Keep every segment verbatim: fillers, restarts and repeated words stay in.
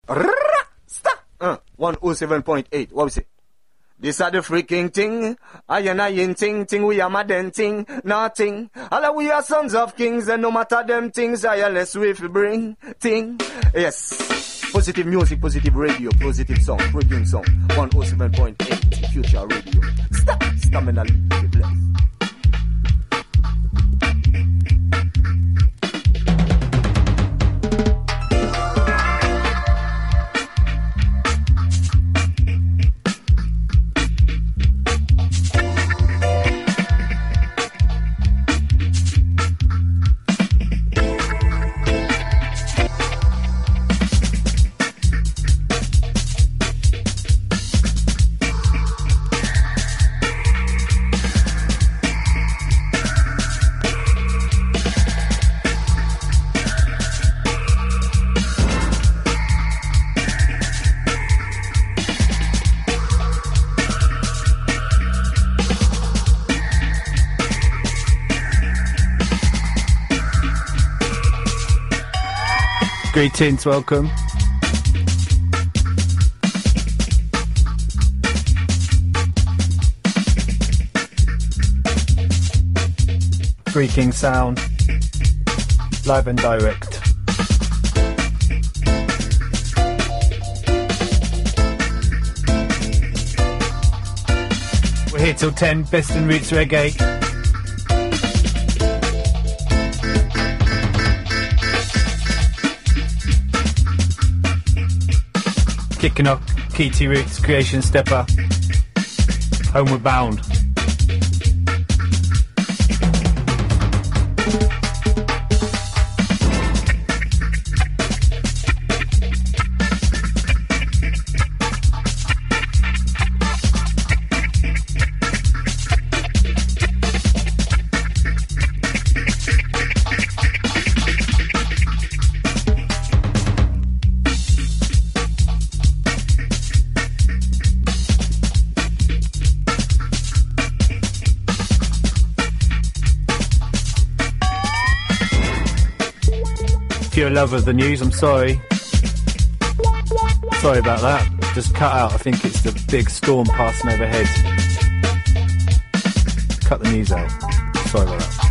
Stop. Uh, one oh seven point eight. What we say? This are the freaking thing. I and I in ting ting. We are mad and ting. Nothing. All we are sons of kings. And no matter them things, I less we bring ting. Yes. Positive music, positive radio, positive song, freaking song. one oh seven point eight. Future radio. Stop. Stamina lead. Bless. Greetings, welcome. Freaking sound, live and direct. We're here till ten, best and roots reggae. Kicking off Keaty Roots, Creation Stepper, Homeward Bound. If you're a lover of the news, I'm sorry. Sorry about that. Just cut out. I think it's the big storm passing overhead. Cut the news out. Sorry about that.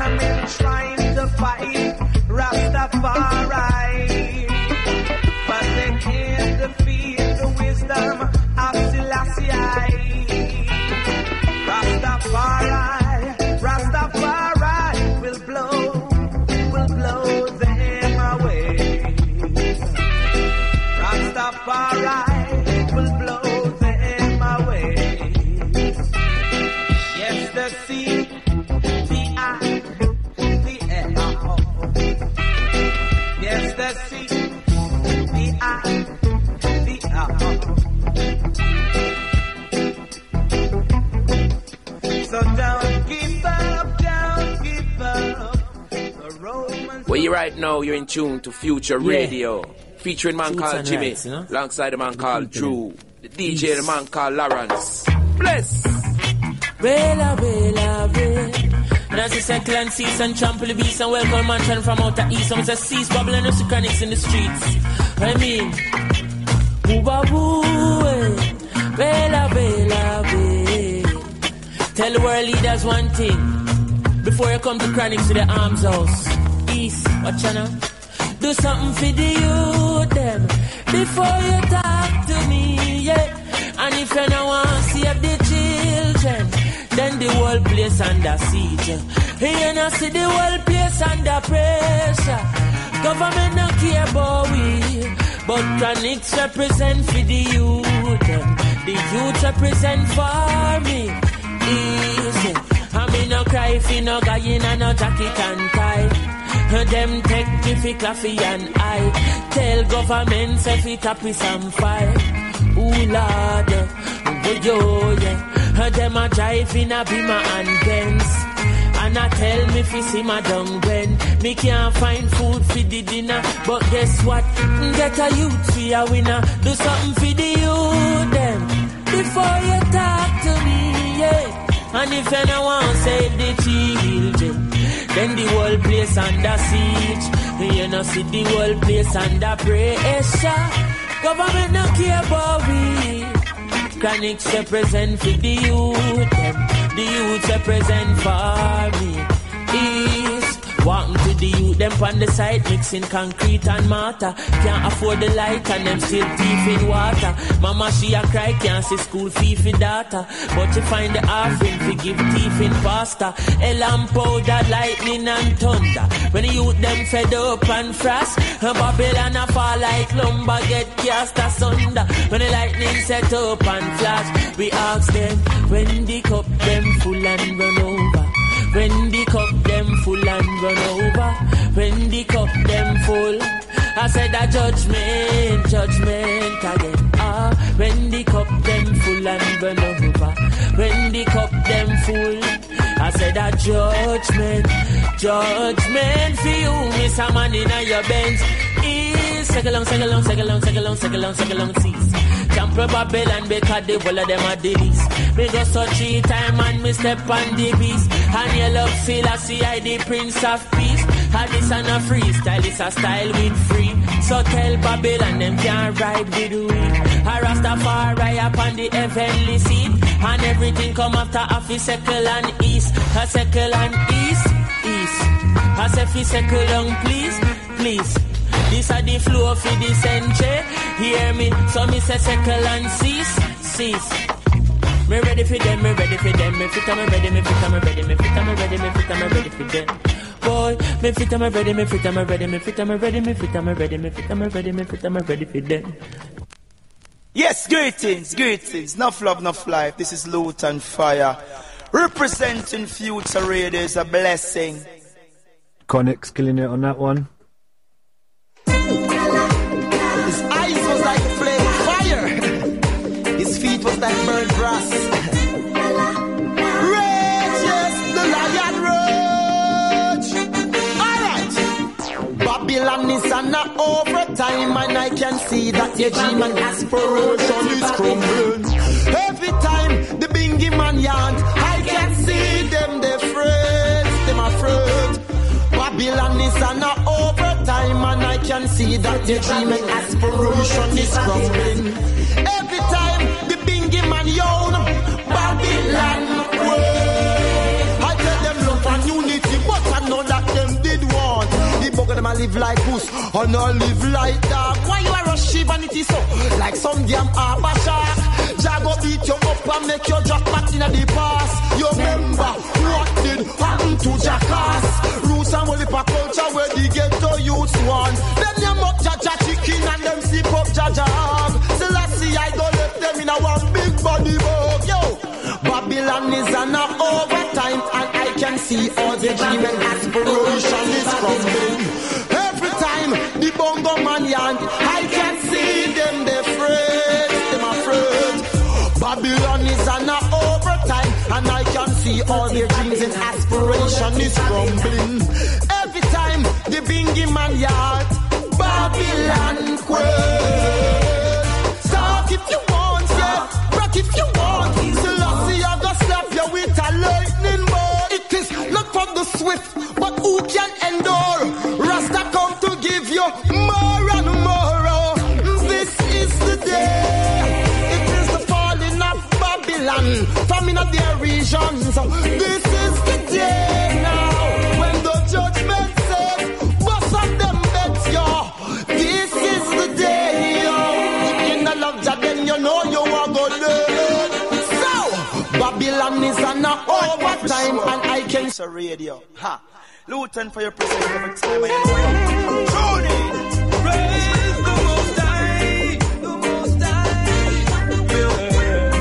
men trying to fight Rastafari, but they can't defeat the wisdom of Selassie. Rastafari, Rastafari will blow, will blow them away. Rastafari will blow them away. Yes, the sea, the eye, the air. Yes, the sea, the eye, the air. So don't give up, don't give up. The Romans. Where you right now, you're in tune to Future Yeah. Radio. Featuring a man Truths called and Jimmy, rights, you know? alongside a man called Drew, the D J, Peace. the man called Lawrence. Bless! Bella, bella, bella. And as I say, clan cease and trample the beast and welcome mansion from outer east. Some say cease, bubbling up the chronics in the streets. I mean, booba boo, eh. Bella, bella, bella. Tell the world leaders one thing. Before you come to chronics to the arms house. East, watch out now. Do something for the youth, them. Before you talk to me, yeah. And if you don't want to save the children, then the whole place under siege. You know, see the whole place under pressure. Government don't care about we, but Chronics represent for the youth, them. The youth represent for me. Easy. I mean, no cry if you no guy in a no jacket and tie. Them take me fi coffee and I tell government say fi tap with some fire. Ooh Lord, oh yo yeah. Them a drive in a Beamer and Benz, and I tell me fi see my dung when me can't find food for the dinner. But guess what? Get a youth fi a winner. Do something for the youth them before you talk to me, yeah. And if you don't want to save the children, then the whole place under siege. You know, see the whole place under pressure. Government don't care about we. Chronics represent for the youth, them. The youth represent for me. East. Walking to the youth, them on the side, mixing concrete and mortar. Can't afford the light and them still thief in water. Mama she a cry, can't see school fee for data. But you find the offering to give thief in pasta. A lamp powder, lightning and thunder. When the youth them fed up and frost, Babylon a fall like lumber, get cast asunder. When the lightning set up and flash, we ask them, when the cup them full and run over. When the cup them full and run over. When the cup them full, I said a judgment, judgment again. Ah, when the cup them full and run over. When the cup them full, I said a judgment, judgment for you, Miss a man in your bench. Is sing along, sing along, sing along, sing along, sing along, sing along, cease. Camp Babylon because the whole of them are the least. Me go so three time and me step on the beast. And your love Selassie, I the Prince of Peace. And this and a freestyle, it's a style with free. So tell Babylon them can't ride with we. A Rastafari upon the heavenly seat. And everything come after a fi circle and east. A circle and east, east. A say fi circle long please, please. This are the flow for the century. Hear me, so me say circle and cease, cease. Me ready for them, me ready for them. Me fit and me ready, me fit and me ready, me fit and me ready, me fit and me ready for them. Boy, me fit and me ready, me fit and me ready, me fit and me ready, me fit and me ready, me fit and me ready, me fit and me ready for them. Yes, greetings, greetings. Enough love, enough life. This is Loot and Fire. Representing Future Radio is a blessing. Chronics killing it on that one. His eyes was like flame fire. His feet was like burnt brass. Rage, yes, the lion roach. Alright. Babylon is an overtime, and I can see that your dream and aspiration is crumbling. Every time the bingy man yarn, I can see them, they afraid, them afraid. Babylon is an overtime, and I can see that the dream and aspiration is crumbling. Every time the bingy man yawn, Babylon way. I tell them love and unity, but I know that them did want. The bugger them a live like goose, and I live like dog. Why you a rush vanity so? Like some damn arbor shark. Jago beat you up and make you drop back in the past. You remember what did happen to Jackass? Roots and Wolipa culture where the ghetto youths want. Them name up Jaja chicken and them sip up Jaja hog. Selassie I go left them in a one big body bug. Yo, Babylon is on a overtime and I can see all the dream and aspiration is crumbling. Every time the bongo man yank, I can see them they afraid, them afraid. Babylon is on a overtime and I can see all their dreams and aspiration is crumbling. Every time the bingy man yard, Babylon quails. Talk if you want, yeah, rock if you want. Selassie I go slap you with a lightning bolt. It is not for the swift, but who can endure? Rasta come to give you more and more. This is the day. From in their regions, this is the day now when the judgment says, bust on them bets, yo. This is the day, yo. In the love that then you know you are going to. So, Babylon is on a overtime and I can. It's a radio. Ha. Luton for your presence every time I know. Tune in. Praise the Most High. The Most High.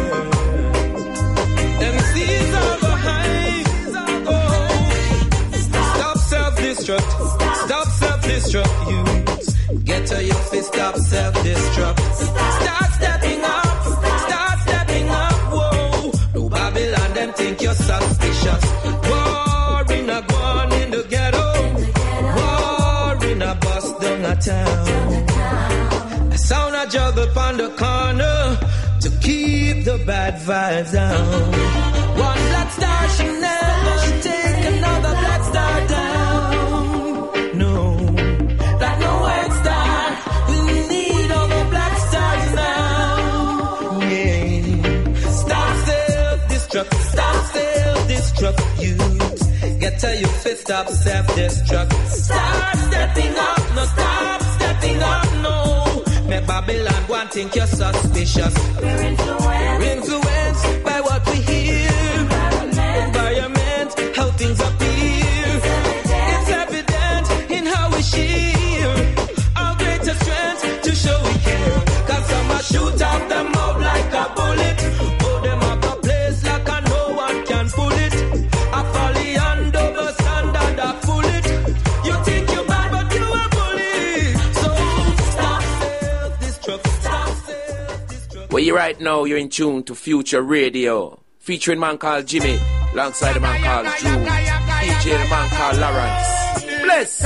Stop self-destruct, youths. Get to your feet, stop self-destruct. Start stepping up, start stepping up, whoa. No Babylon, them think you're suspicious. War in a gun in the ghetto. War in a bus down a town. A sound a juggle on the corner to keep the bad vibes down. One black star should never take another black star down. Stop self-destruct, youths. Get to your feet, stop self-destruct. Start stepping up, no stop stepping up, no. Make Babylon go and think you're suspicious. We're influenced, We're influenced by what we hear. Environment, Environment how things appear. It's evident in how we share our greatest strength to show we care. Cause some are shoot off them out like a bullet. Where you right now, you're in tune to Future Radio, featuring a man called Jimmy, alongside a man called Drew, D J a man called Lawrence. Bless!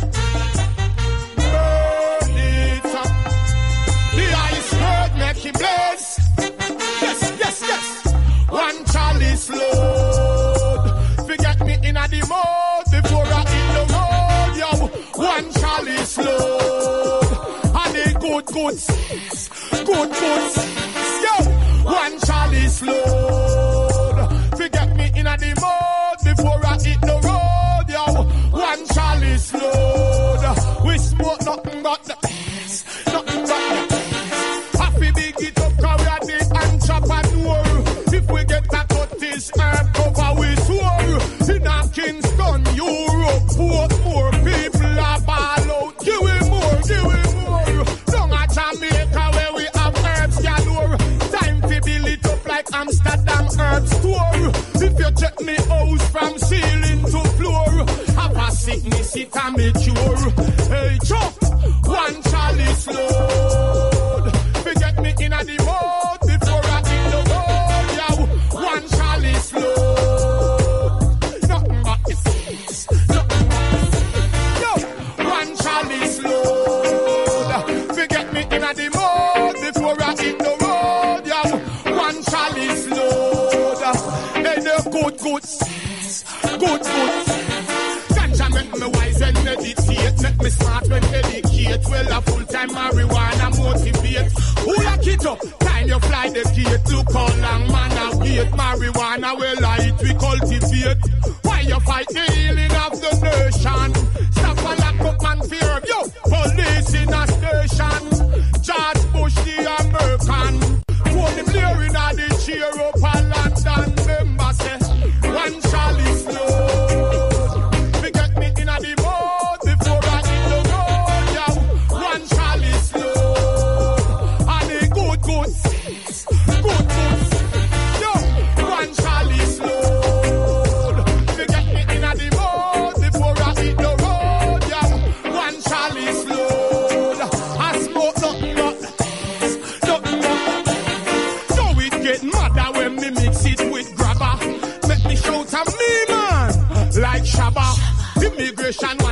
The iceberg make it blaze. Yes, yes, yes. One chalice load. Forget me in a the mode before I hit the road, yo. One chalice load. And the good, good, good, good. Yo, one chalice load. Forget me in a the mode before I hit the road, yo. One chalice load. We smoke nothing but the best, nothing but the best. Happy big it up, cause we are the entrepreneur. If we get a cut this herb cover, we swore. In a Kingston, Europe, Portmore, people are ball out. Give we more, give we more. Down at Jamaica where we have herbs galore. Time to build it up like Amsterdam herb store. If you check me house from ceiling to floor, have a sickness it a mature. Hey chop, one chalice load. Forget me in a the mode before I hit the road, yo. One chalice load. Nothing but the face, nothing but the yo. One chalice load. Forget me in a the mode before I hit the road, yo. One chalice load. Hey, the good, good, good, good. Ganja make me wise and meditate. Make me smart when educate. Well, a full-time marijuana motivate. Who lock it up? Time you fly the gate. Look how long man a wait. Marijuana well light we cultivate. Why you fight the healing of the nerve?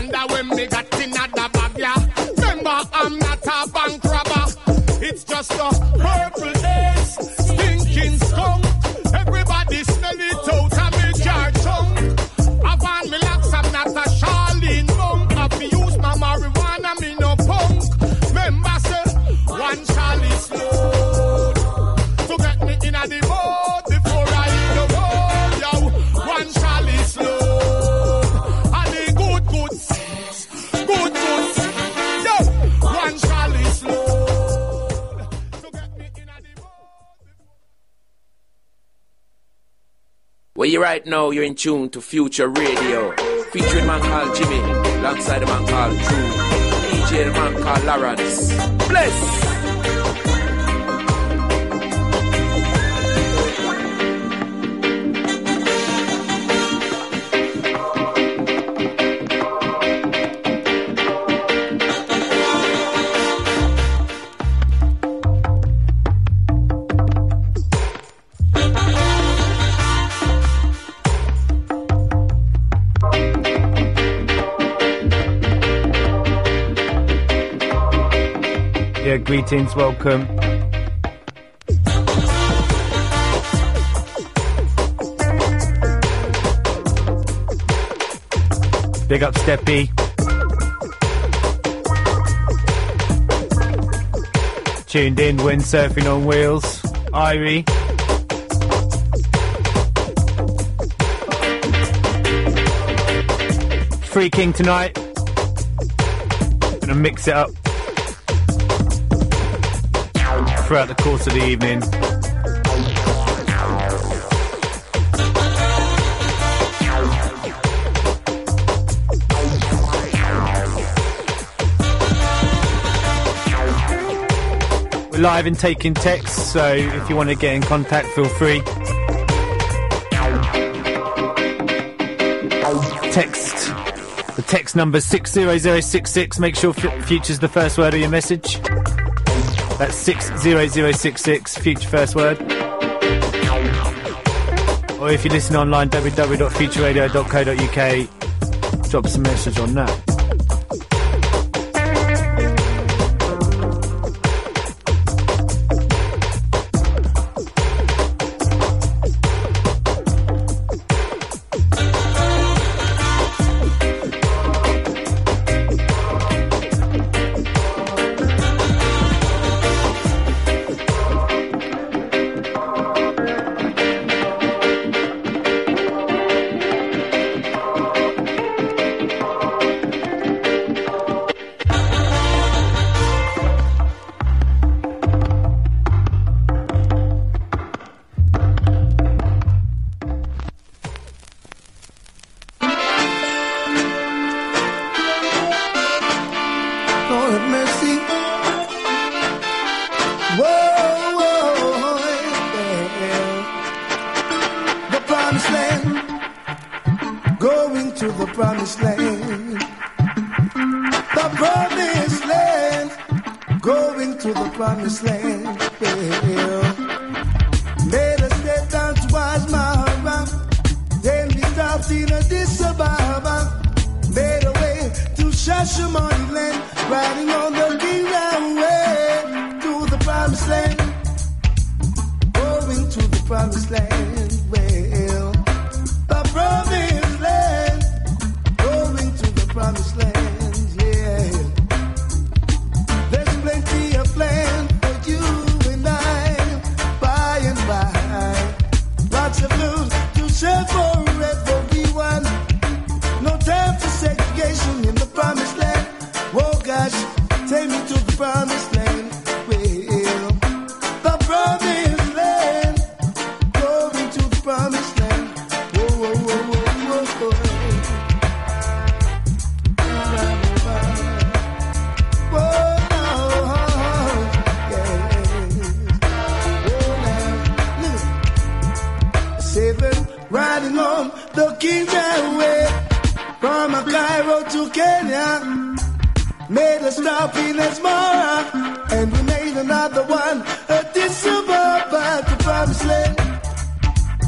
wonder when me got in at the bag, yeah. Remember, I'm not a bank robber. It's just a purple haze, stinking skunk. Everybody smell it out of me jar tongue. I've on me locks, I'm not a Charlene monk. I've used my marijuana, me no punk. Remember, say, one Charlie slow. To get me in a the mode before I hit the road, yo. One Charlie slow. And the good goods, good goods, yo. One Charlie slow. To get me in a the mode. Where you right now, you're in tune to Future Radio, featuring man called Jimmy, alongside a man called Drew, D J the man called Lawrence. Bless! Yeah, greetings, welcome. Big up Steppy. Tuned in when surfing on wheels. Irie. Free King tonight. Gonna mix it up throughout the course of the evening. We're live and taking texts, so if you want to get in contact, feel free. Text. The text number six zero zero six six. Make sure f- future's the first word of your message. That's six zero zero six six, future first word. Or if you listen online, w w w dot future radio dot co dot u k, drop us a message on that.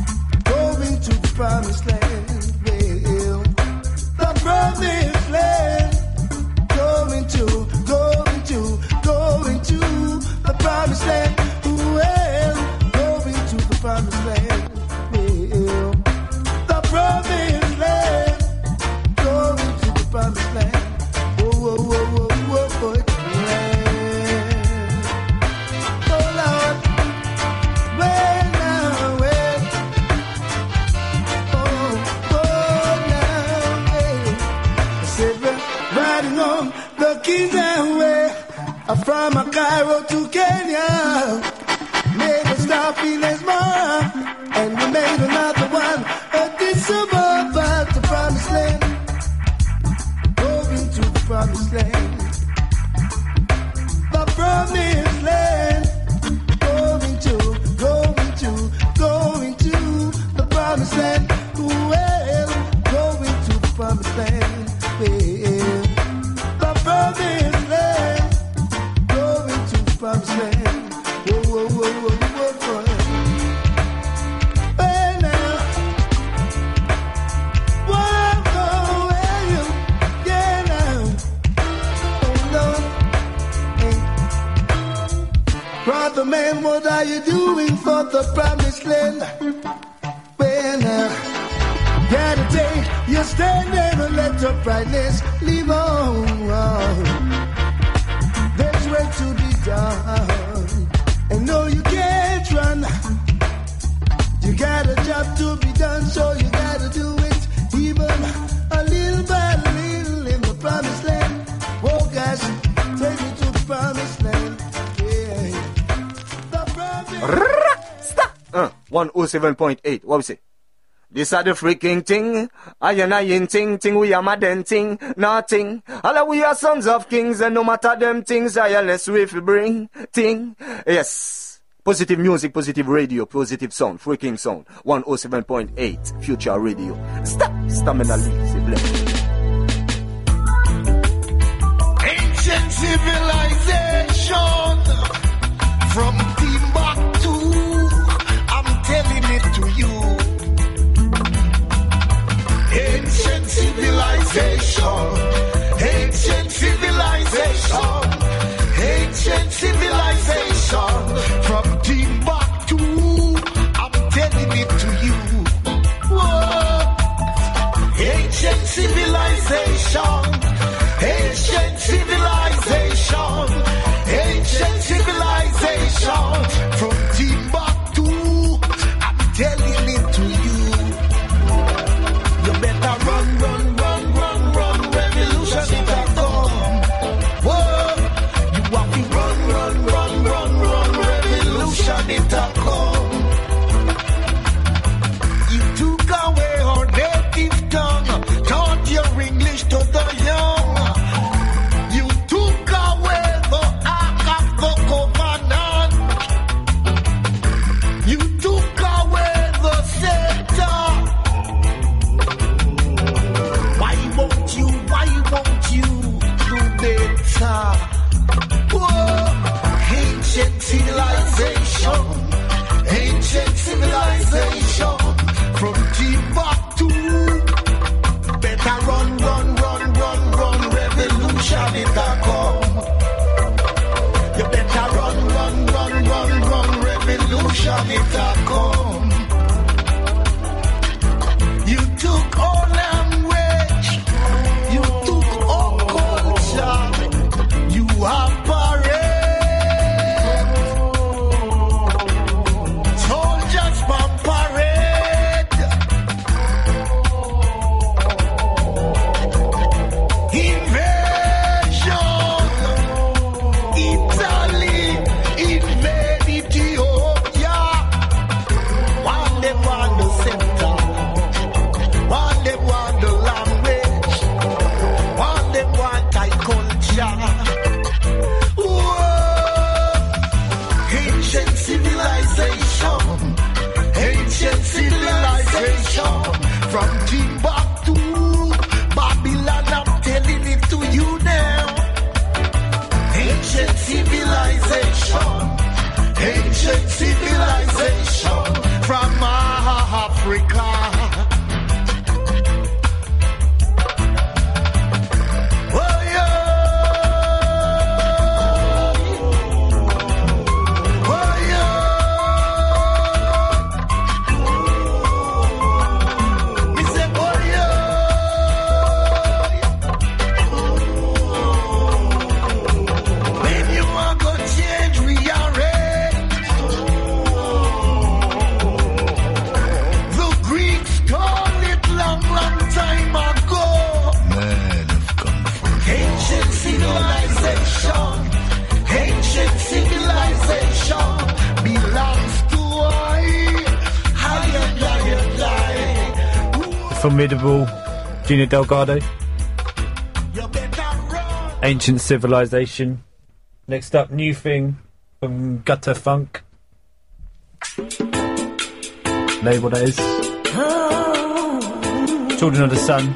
Promised land, well, the promised land. riding on the King's Highway from Cairo to Kenya. Made a stop in Esmara, and we made another one. Addis Ababa to Promised Land, going to the Promised Land. The Promised Land, going to, going to, going to the Promised Land. Well, going to the Promised Land. Well, the Promised Land, going to the Promised Land. Whoa, whoa, whoa, whoa, whoa, whoa. Well, now, whoa, whoa, well, yeah, now. Oh, Lord. Hey. Brother man, what are you doing for the Promised Land? Well, now, gotta take your stand and let your brightness leave on. There's work to be done, and no, you can't run. You got a job to be done, so you gotta do it, even a little by little in the Promised Land. Oh gosh, take me to the Promised Land. Yeah, the Promised. Stop. Uh, one oh seven point eight. What we say? This are the freaking thing. I and I in ting ting. We are mad and ting. Nothing. All we are sons of kings, and no matter them things, I unless we bring ting. Yes. Positive music, positive radio, positive sound, freaking sound. one oh seven point eight Future Radio. Stop. Stamina League. Bless. Ancient civilization from Timbuktu, I'm telling it to you. Ancient civilization, ancient civilization, ancient civilization from Timbuktu, I'm telling it to you. Whoa. Ancient civilization, ancient civilization, ancient civilization from Timbuktu, I'm telling it to you. You better run, run, run, run, run, revolution it a come. Whoa, you have to run, run, run, run, run, revolution it a come. You took away our native tongue, taught your English to the young. You took away the Ark of the Covenant. You took away the scepter. Why won't you, why won't you do better? Whoa. Ancient civilization, ancient civilization from Timbuktu. Better run, run, run, run, run, revolution it a come. You better run, run, run, run, run, revolution it a come. You took all language, you took all culture, you have parade, soldiers on parade, invasion, Italy invade Ethiopia, formidable Gina Delgado. Ancient Civilization. Next up, new thing from Gutter Funk. Label that is. Children of the Sun.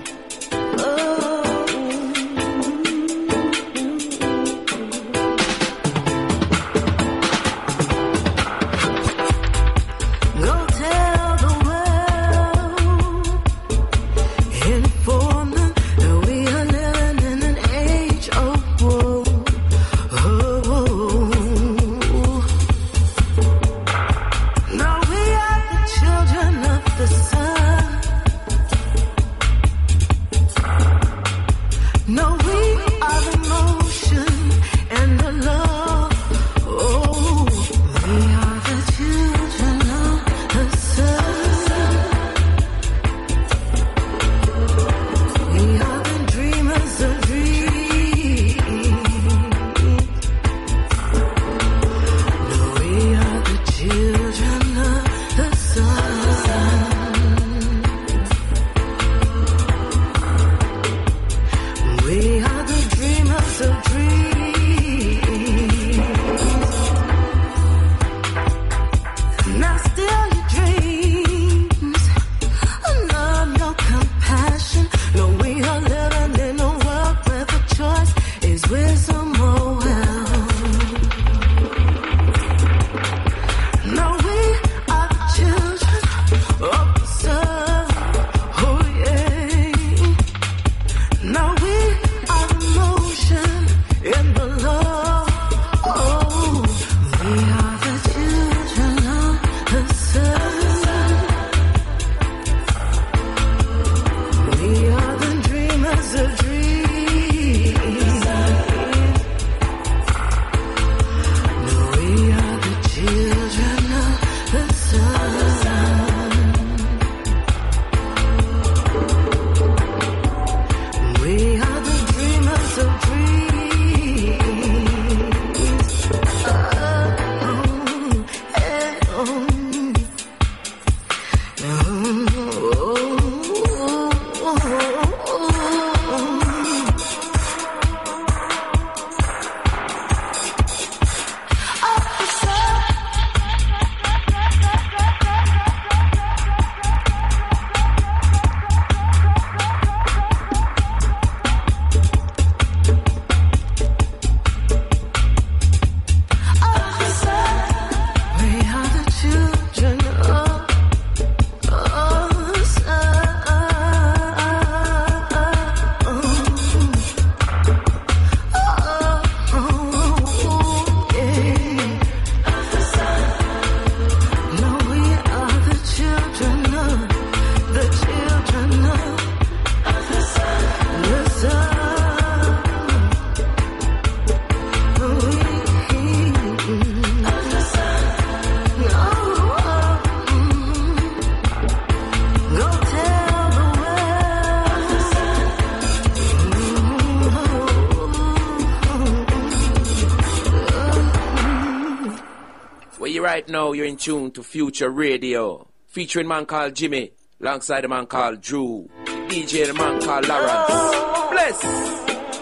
Right now, you're in tune to Future Radio, featuring a man called Jimmy, alongside a man called Drew, D J, the man called Lawrence. Bless!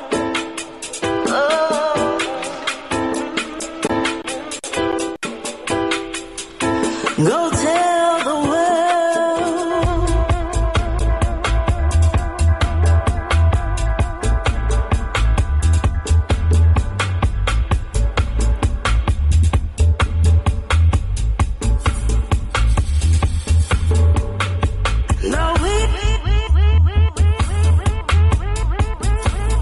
Go tell the world. No, we, we, we, we, we, we, we, we, we, we,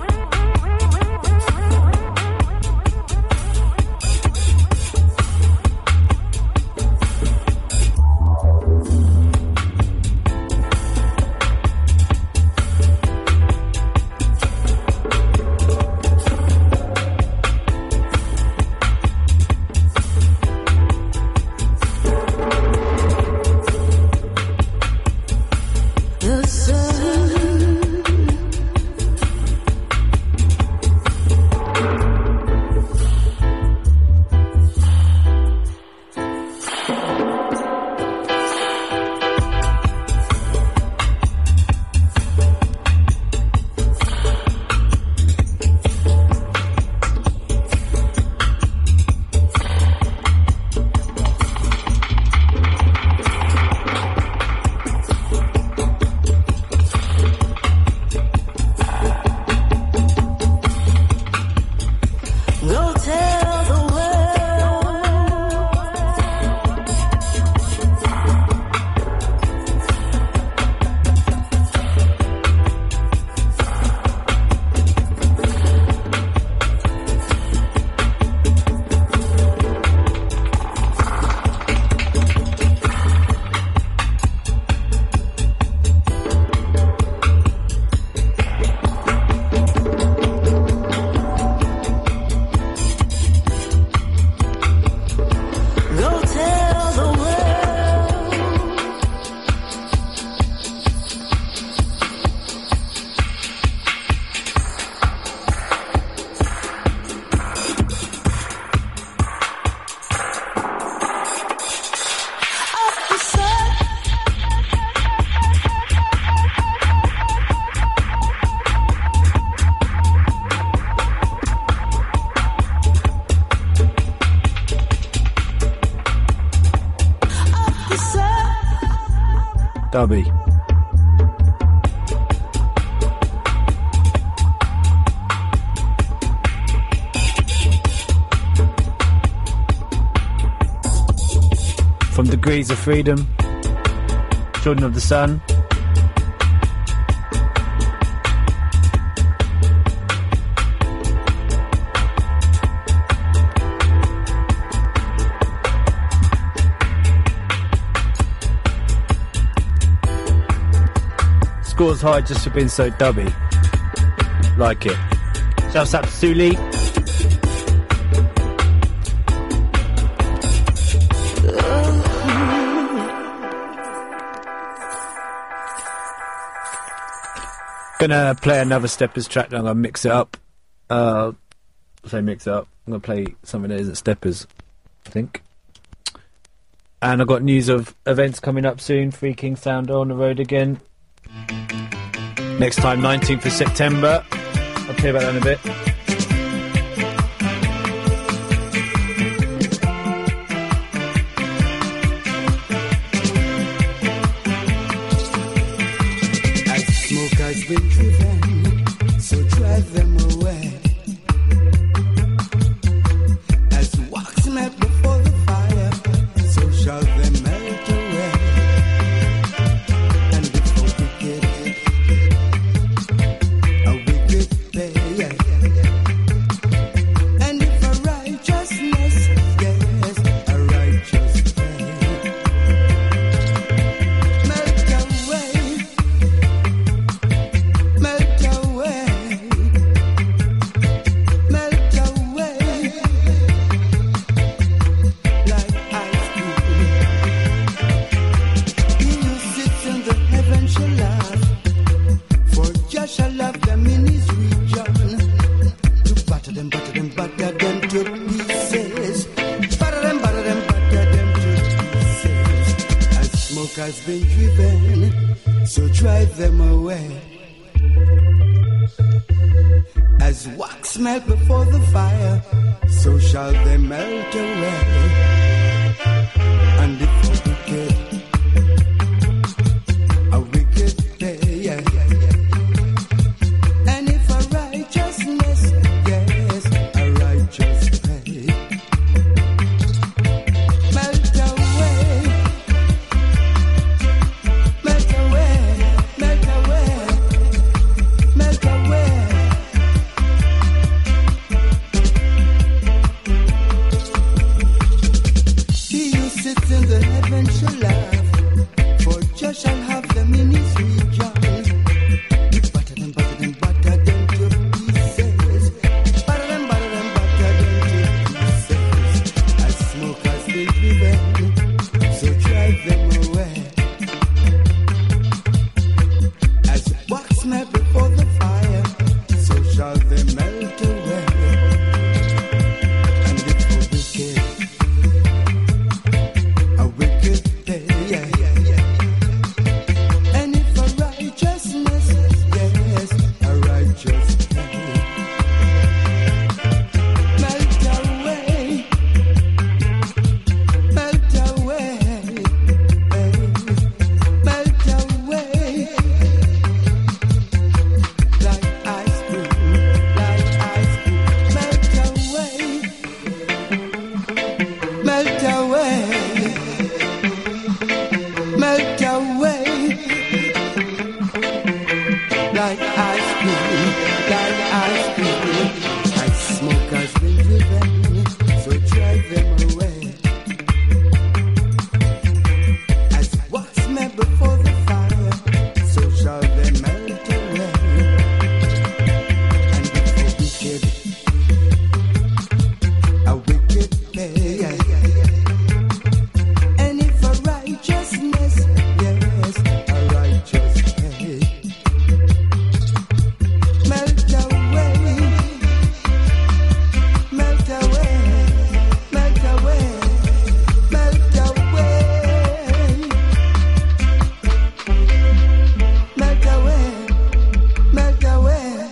Dubby. From Degrees of Freedom, Children of the Sun. Scores high just for being so dubby. Like it. Shouts out to Sue Lee. Gonna play another Steppers track. I'm gonna mix it up. Uh, say mix it up. I'm gonna play something that isn't Steppers, I think. And I've got news of events coming up soon. Free King Sound on the road again. Next time, nineteenth of September. I'll tell you about that in a bit. As smoke has been driven, so drive them away. As wax melt before the fire, so shall they melt away. And before wicked, a wicked pay. And if a righteousness, yes, a righteous pay. Melt away, melt away, melt away, like ice cream. He who sits in the heaven shall laugh, for Jah shall love them in his region. To batter them, batter them, batter them to pieces. Batter them, batter them, batter them to pieces. As smoke has been driven, so drive them away. As wax melt before the fire, so shall they melt away. And if a wicked, a wicked pay, and if a righteousness, yes, a righteous pay. Melt away, melt away, melt away, melt away. He who sits in the heaven shall laugh, for Jah shall have them in his region. You batter them, batter them, batter them to pieces. Batter them, batter them, batter them to pieces. As smoke has been driven, so drive them away. As wax melt before the fire, so shall they melt away. And if a wicked, a wicked pay, and if a righteousness, yes, a righteous pay. Melt away, melt away, melt away, like ice cream, like ice cream. Melt away, melt away, melt away, like ice cream, like ice cream. As smoke has been driven, so drive them away. As wax melt before the fire, so shall they melt away. And if a wicked, a wicked pay, and if a righteousness, yes, a righteous pay. Melt away, melt away, melt away, melt away, melt away, melt away.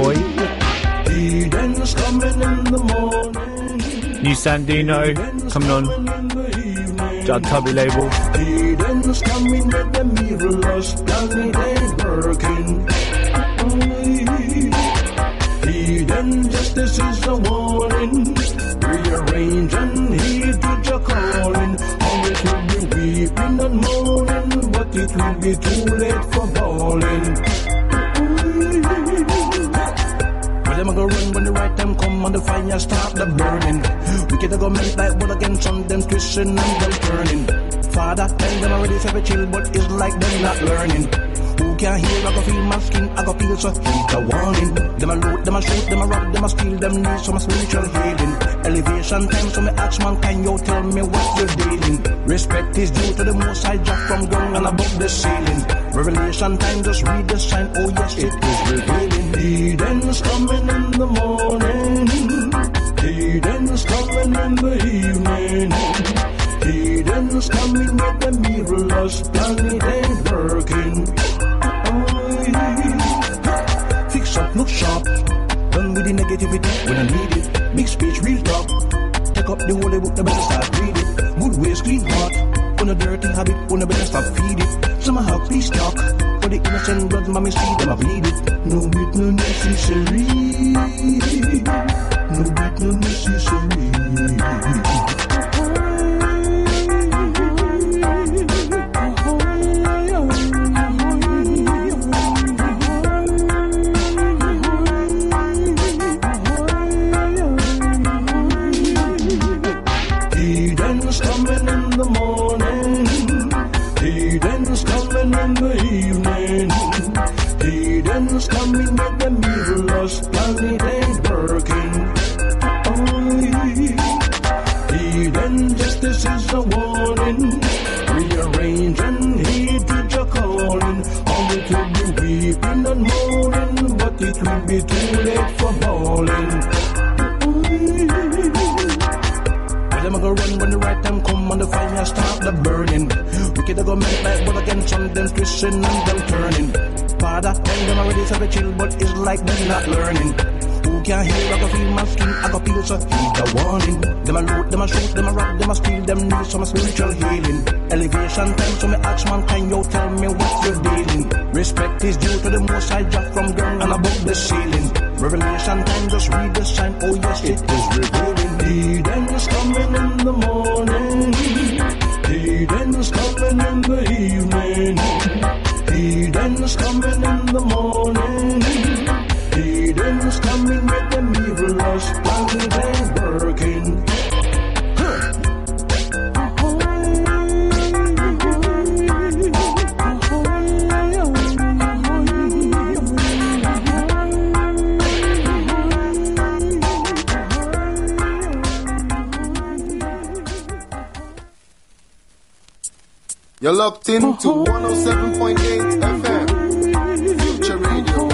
boy. Eden's coming in the morning. New Sandino coming on. Judd Tubby label. Eden's coming with the mirrorless, planet ain't working. Eden, justice is a warning. Rearrange and heed to your calling. Or it will be weeping and moaning, but it will be too late for bawling. Well, them a go run when the right time come and the fire start the burning. Wicked a go melt like wood against on them twisting and them turning. Father, tell them already say we chill, but it's like them not learning. Who can hear? I go feel my skin, I go feel so heat a warning. Them a loot, them a shoot, them a rob, them a steal, them need some spiritual healing. Elevation time, so me ask man, can you tell me what you're dealing? Respect is due to the most high, drop from ground and above the ceiling. Revelation time, just read the sign, oh yes, it is revealing. Eden's coming in the morning. Eden's coming in the evening. Eden's coming with the mirrorless, planet ain't working. Fix up, look sharp. Done with the negativity when I need it. Big speech, real talk. Take up the holy book, the better start read it. Good ways, clean heart. On a dirty habit, on a better stop feed it. Some have please talk. For the innocent blood, mommy see them, I bleed it. No bit no necessary. No bit no necessary. Eden's coming with the mirrorless, planet ain't working. Oh, Eden, justice is a warning. Rearrange and heed to your calling. All it will be weeping and moaning, but it will be too late for bawling. Well, them a go run when the right time come and the fire start the burning. Wicked a go make like but against some them twisting and them turning. Father, tell them already say we chill, but it's like them not learning. Who can hear? I go feel my skin, I go feel so heat a warning. Them a loot, them a shoot, them a rob, them a steal, them need some spiritual healing. Elevation time, so me ask man, can you tell me what you're dealing? Respect is due to the most high, drop from ground and above the ceiling. Revelation time, just read the sign, oh yes, it is revealing. Eden's coming in the morning. Eden's coming in the evening. Eden's coming in the morning. Eden's coming with the mirrorless, planet ain't working. You're locked in to one oh seven point eight F M, Future Radio.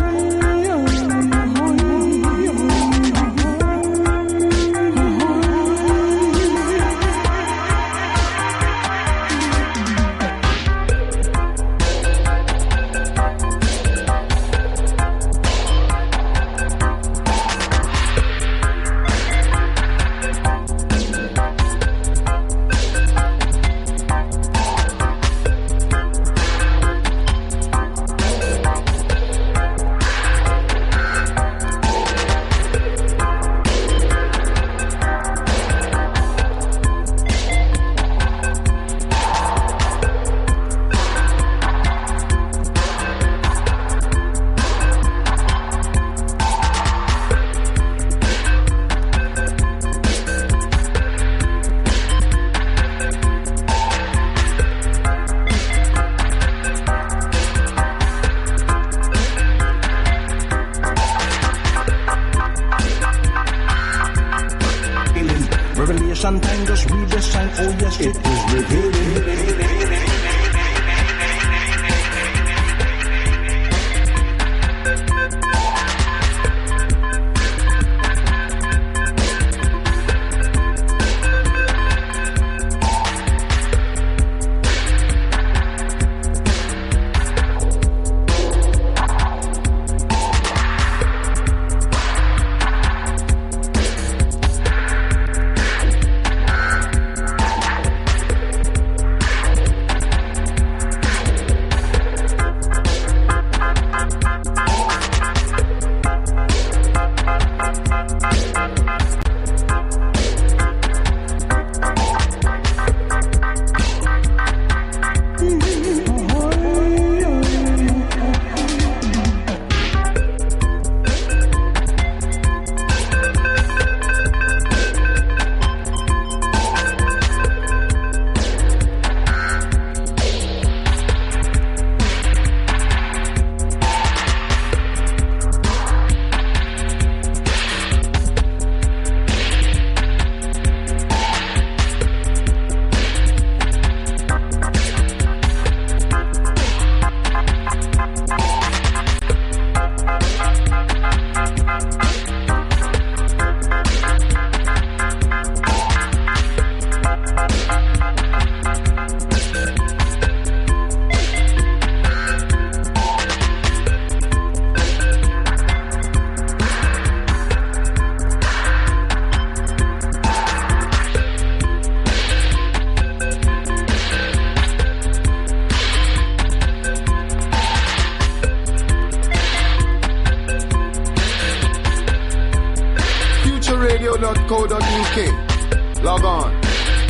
Sometimes just read the sign, oh yes, it is revealing. future radio dot co dot U K. Log on.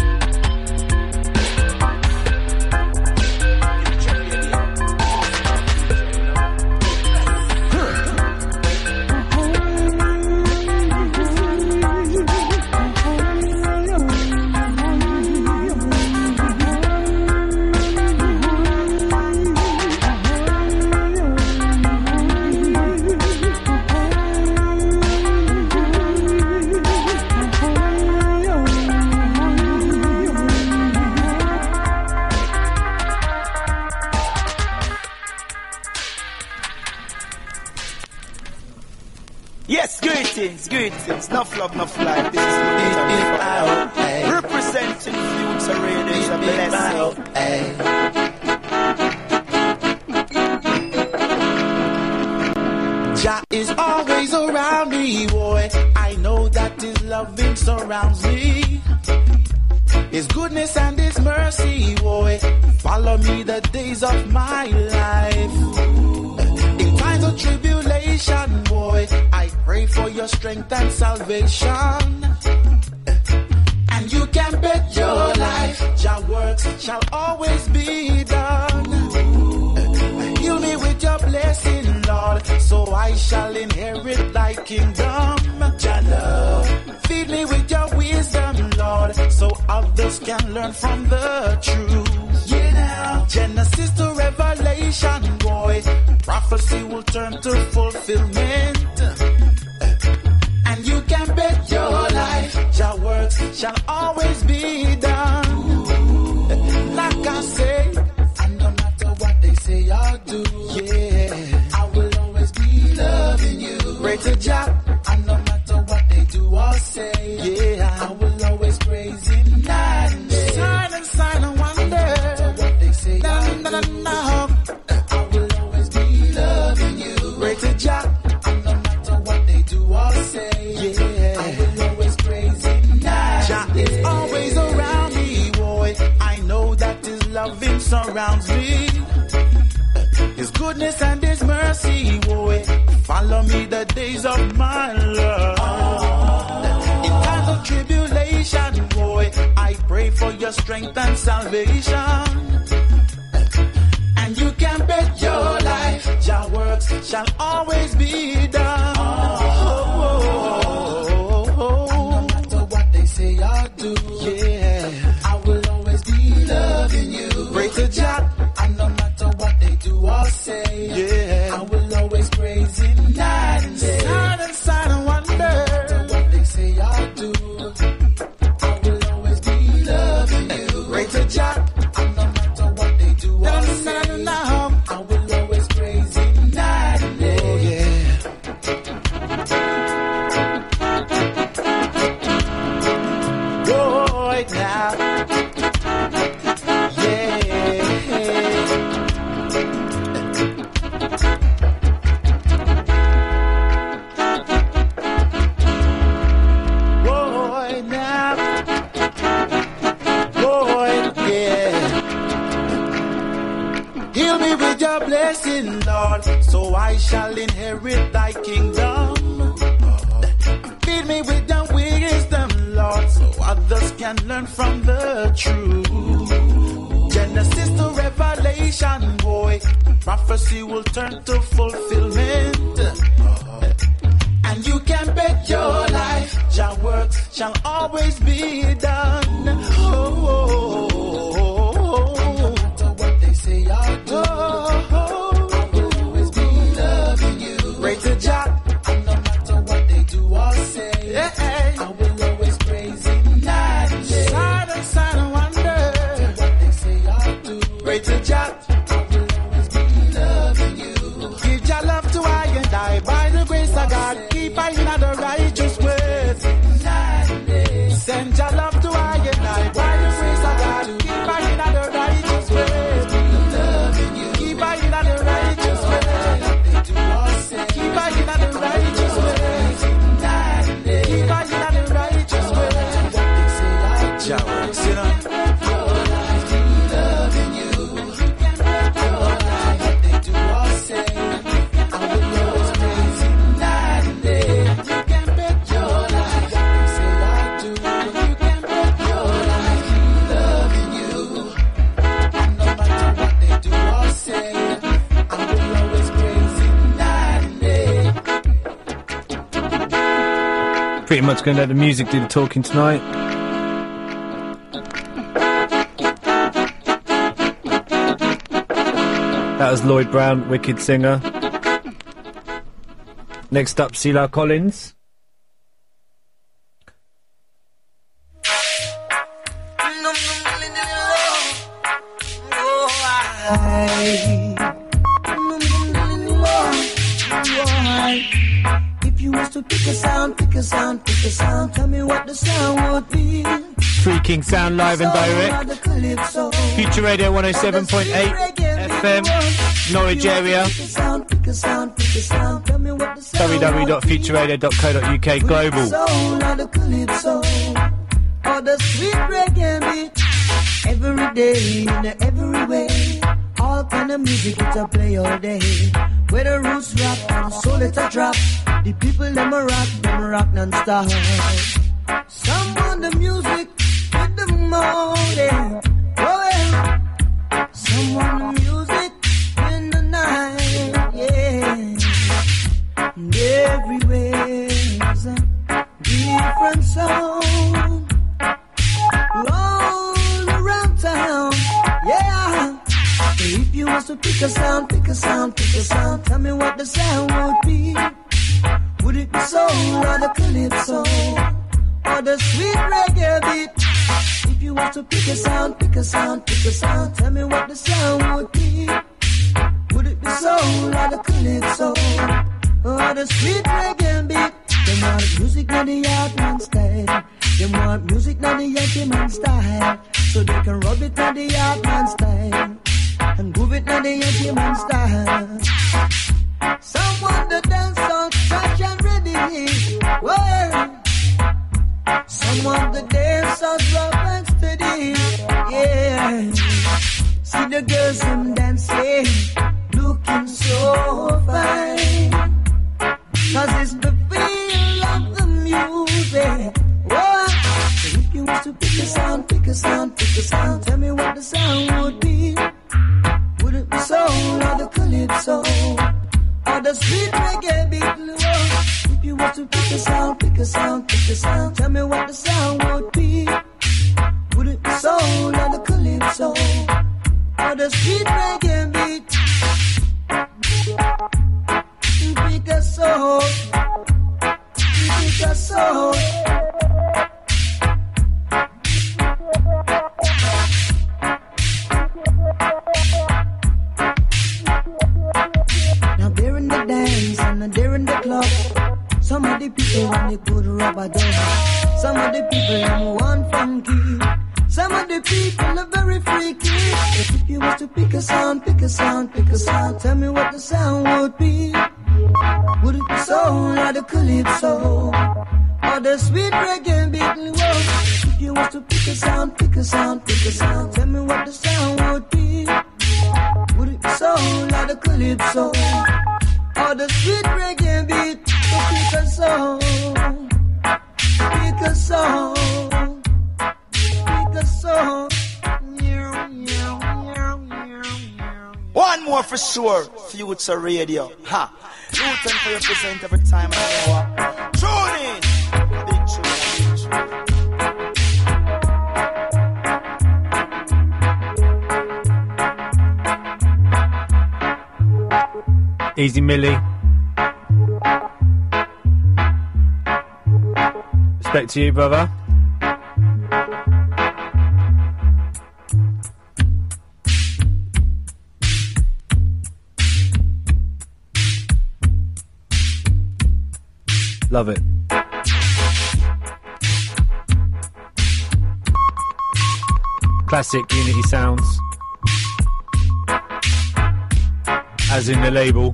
Greetings, greetings, enough love, enough life. This is Luke representing Future Radio. It's a blessing. Jah is always around me, boy. I know that His loving surrounds me. His goodness and His mercy, boy, follow me the days of my life. In times of tribulation, boy, I pray for your strength and salvation. And you can bet your life, Jah works shall always be done. Heal me with your blessing, Lord, so I shall inherit thy kingdom. Jah love, feed me with your wisdom, Lord, so others can learn from the truth. Yeah, now, Genesis to Revelation, boy, prophecy will turn to fulfillment. And you can bet your life, Jah works shall always be done. Like I say, and no matter what they say or do, yeah, I will always be loving you. Pray to Jah, and no matter what they do or say, yeah, I will always praise Him night and day. Sign and sign and wonder, no matter what they say no, no, no, no. I will always be loving you. Pray to Jah, and no matter what they do or say, yeah, I will always praise Him night. Jah is always around me, boy. I know that His loving surrounds me. His goodness and His mercy, boy, follow me the days of my life. In times of tribulation, boy, I pray for your strength and salvation. And you can bet your life, Jah works shall always be done. No matter what they say or do, yeah, I will always be loving you. Pray to Jah, and no matter what they do or say, yeah, I will always praise Him night and day. Sign and sign and wonder, no matter what they say or do, I will always be loving you. Pray to Jah, and no matter what they do or say, I will always praise Him night and day. Oh, yeah. Boy, now, yeah. Boy, now, boy, yeah. Heal me with your blessing, Lord, so I shall inherit thy kingdom. Feed me with your wisdom, Lord, so others can learn from the truth. Genesis to Revelation, boy, prophecy will turn to fulfillment. And you can bet your life, Jah works shall always be done. Oh, oh, oh, oh. No matter what they say or do, oh, oh, I will always be loving you. Pray to Jah, and no matter what they do or say, yeah, I will always praise Him night and day. Sign and sign and wonder, no matter what they say or do, pray to Jah, I will always be loving you. Give Jah love to I and I, by the grace of God, keep I in the righteous way. Send Jah love to I and I, by the grace of God, keep I in the righteous way. Keep I in the righteous way. Keep I in the righteous way. Keep I in the righteous way. Jah works, you know. Pretty much going to let the music do the talking tonight. That was Lloyd Brown, wicked singer. Next up, Sheila Collins. If you was to pick a sound, pick a sound, pick a sound, tell me what the sound would be. Free King Sound live and direct. Future Radio one oh seven point eight F M, Norwich area. w w w dot future radio dot co dot u k global. Or the sweet reggae beat. Every day, in every way. All kind of music it's a play all day. Where the roots rock and soul it a drop. The people them a rock, them rock non-stop. Some want the music with the motive. Oh yeah. Some want the music in the night. Yeah. And everywhere's a different sound. All around town. Yeah. If you was to pick a sound, pick a sound, pick a sound, tell me what the sound would be. Would it be soul or the calypso or the sweet reggae beat? If you was to pick a sound, pick a sound, pick a sound, tell me what the sound would be. Would it be soul or the calypso or the sweet reggae beat? They want music not the yard man style. They want music not the Yankee man style. So they can rub it not the yard man style and groove it not the Yankee man style. Someone that dance on trash and ready. Whoa. Someone that dance on rough and steady. Yeah. See the girls them dancing, looking so fine. Cause it's the feel of the music. Whoa. So if you was to pick a sound, pick a sound, pick a sound, tell me what the sound would be. Would it be soul or the calypso or the sweet reggae beat? If you was to pick a sound, pick a sound, pick a sound, tell me what the sound would be. Would it be soul or the calypso or the sweet reggae beat? Pick a soul, pick a soul. Now they're in the dance and they're in the club. Some of the people want the good rubber dub. Some of the people want funky. Some of the people are very freaky. But if you was to pick a sound, pick a sound, pick a sound, tell me what the sound would be. Would it be soul or the calypso or the sweet reggae beat? If you was to pick a sound, pick a sound, pick a sound, tell me what the sound would be. Would it be soul or the calypso or the sweet reggae beat? So pick a song, pick a song, pick a song. One more for sure, Future Radio. Ha! Luton for your present every time I know. Tune in! Big tune, big tune. Easy Millie. Respect to you, brother. Love it. Classic Unity sounds. As in the label.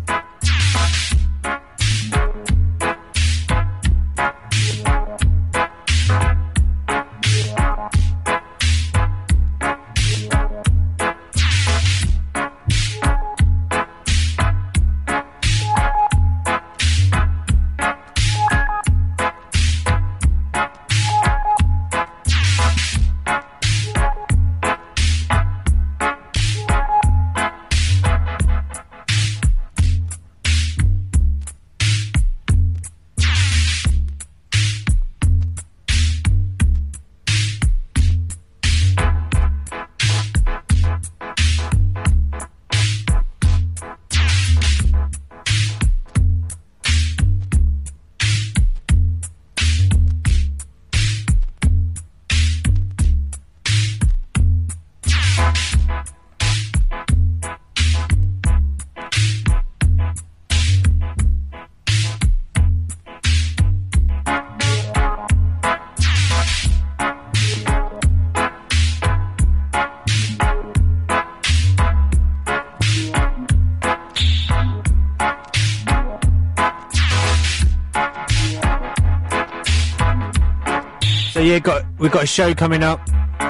So yeah, got we've got a show coming up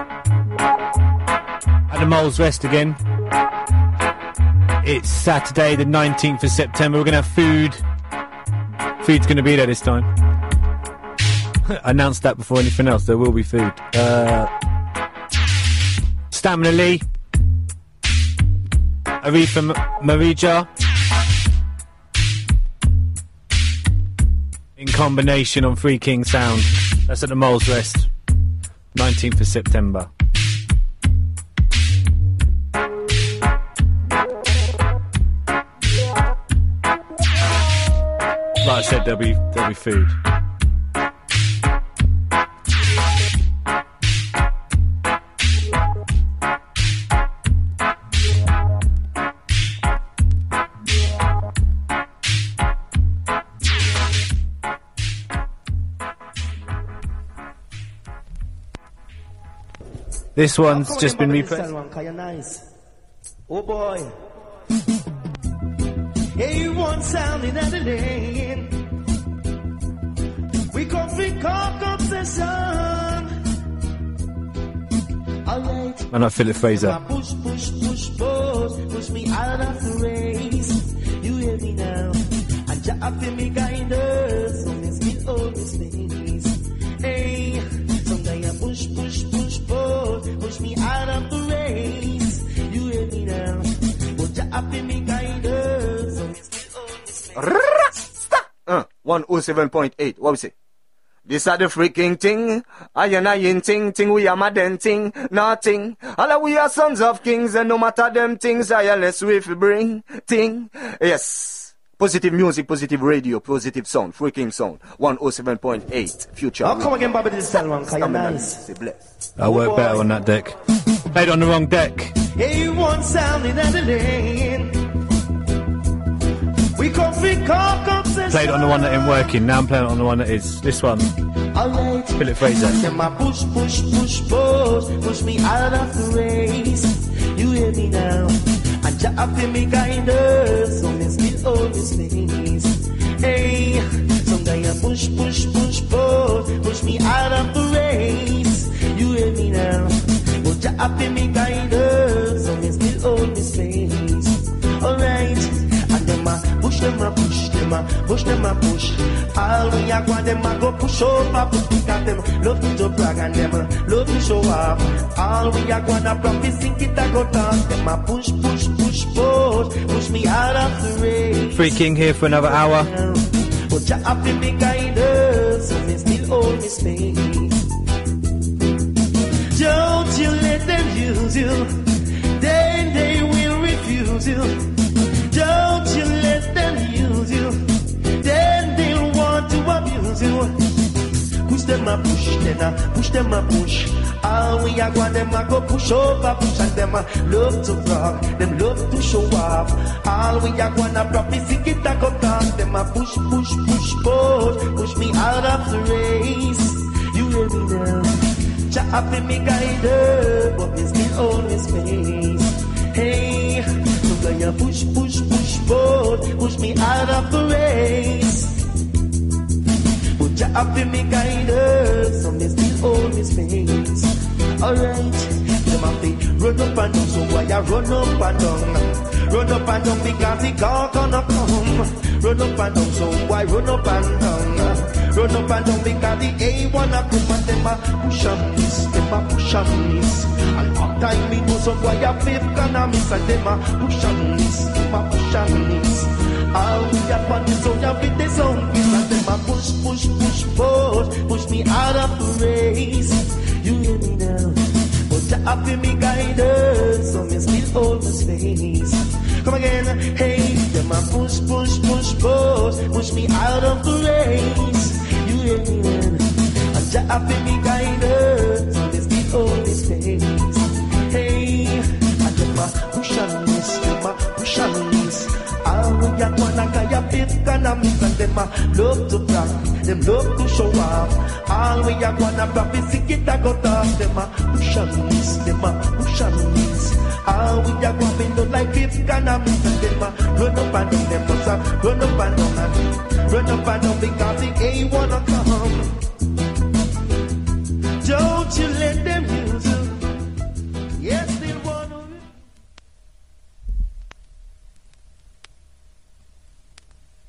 at the Moles Rest again. It's Saturday, the nineteenth of September. We're gonna have food. Food's gonna be there this time. I announced that before anything else. There will be food. Uh, Stamina Lee, Aretha M- Marija, in combination on Free King Sound. That's at the Moles Rest, nineteenth of September. Like I said, there'll be there'll be food. This one's Oh, just been remember replayed. this one, 'cause you're nice. Oh boy. Hey, one sounding at the lane. We come for cock obsession. Alright. Man, I Philip Fraser. Push, push, push, push, push me out of the race. You hear me now? And Jah have to me guide us. So me still hold this face. Hey, some guy a push, push, push, push, push me out of the race. You hear me now? But Jah have to me guide us. So me still hold this face. Uh, one oh seven point eight. What we say? This are the freaking thing. I and I in ting ting. We are mad and ting. Nothing. All we are sons of kings. And no matter them things, I unless we bring ting. Yes. Positive music, positive radio, positive sound. Freaking sound. one oh seven point eight. Future. I'll come again, Bobby, this time, man, 'cause you're Stamina. nice. Say bless. I work better on that deck. Played on the wrong deck. Hey, one sounding at the lane. We come for cock obsession. Played on the one that ain't working. Now I'm playing on the one that is. This one. Alright. Philip Fraser. Them a push, push, push, push, push me out of the race. You hear me now? And Jah have to me guide us, so me still hold this face. Hey, some guy a push, push, push, push, push me out of the race. You hear me now? But Jah have to me guide us, so me still hold this face. Alright. And them a push, them a push, them a push, them a push. All we a go, them a go push over, push because them love to brag and them love to show off. All we a go, and a practice think it a go talk. Them a push, push, push, push, push me out of the race. Free King here for another hour. But Jah have to be guide us, so me still hold this space. Don't you let them use you, then they will refuse you. Don't you let them use you, then they'll want to abuse you. Push them a push, then a push them a push. All we a go, them a go push over, push and them a love to brag, them love to show off. All we a go, and a properly think it a go talk. Them a push, push, push, push, push me out of the race. You hear me now? Jah have to me guide her, but me still hold his face. Hey, so gonna push, push, push, push, push me out of the race. But Jah have to me guide her, so me still hold his face. Alright, them have to run up and down, so why I run up and down? Run up and down because the car gonna come. Run up and down, so why run up and down? Run up and down because the A wanna come and them a push on this, them a push on this. And all time me know some boy a fifth gonna miss and them a push on this, them a push on this. All we have on this sound of it is on this and them a push, push, push, push, push me out of the race. You hear me now? But Jah have to me guide us, so me still hold my space. Come again, hey, them a push, push, push, push, push me out of the race. You hear me now? And Jah have to me guide us, so me still hold my space. Hey, and them a push on this, them a push on this. All we a wanna guy a fifth gonna miss and them a love to brag, them love to show off. All we a wanna probably think it a go talk. Them a push on this, them a push on this. All we a go me look like fifth gonna miss and them a run up and down. Them must a run up and down and run up and down because the A wanna come.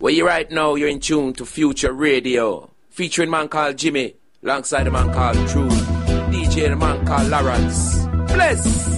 Where you right now, you're in tune to Future Radio. Featuring a man called Jimmy, alongside a man called Drew, D J and a man called Lawrence. Bless!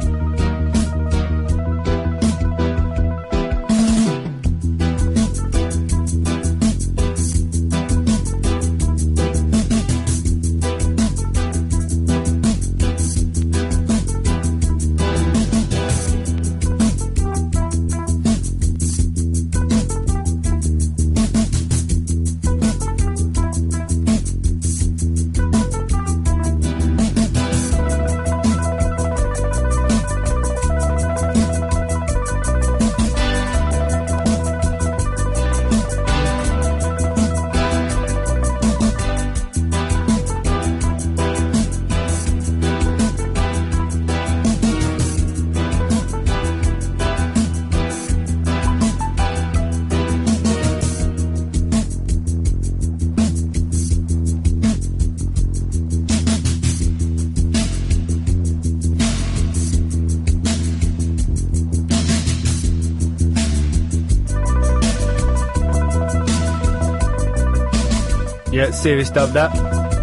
Yeah, serious dub that.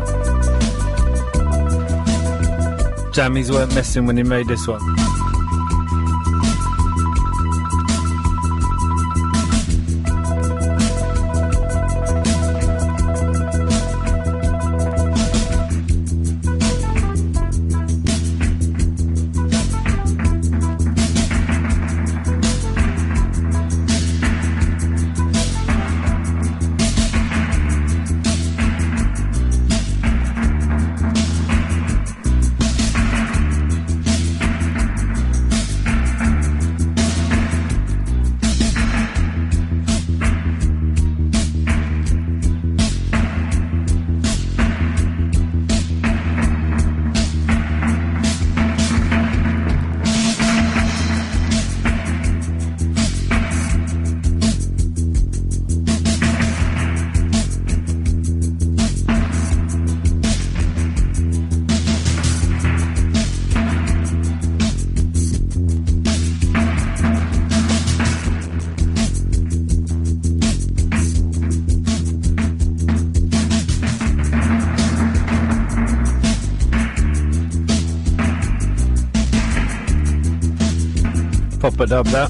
Jammies weren't messing when he made this one. Pop a dub that.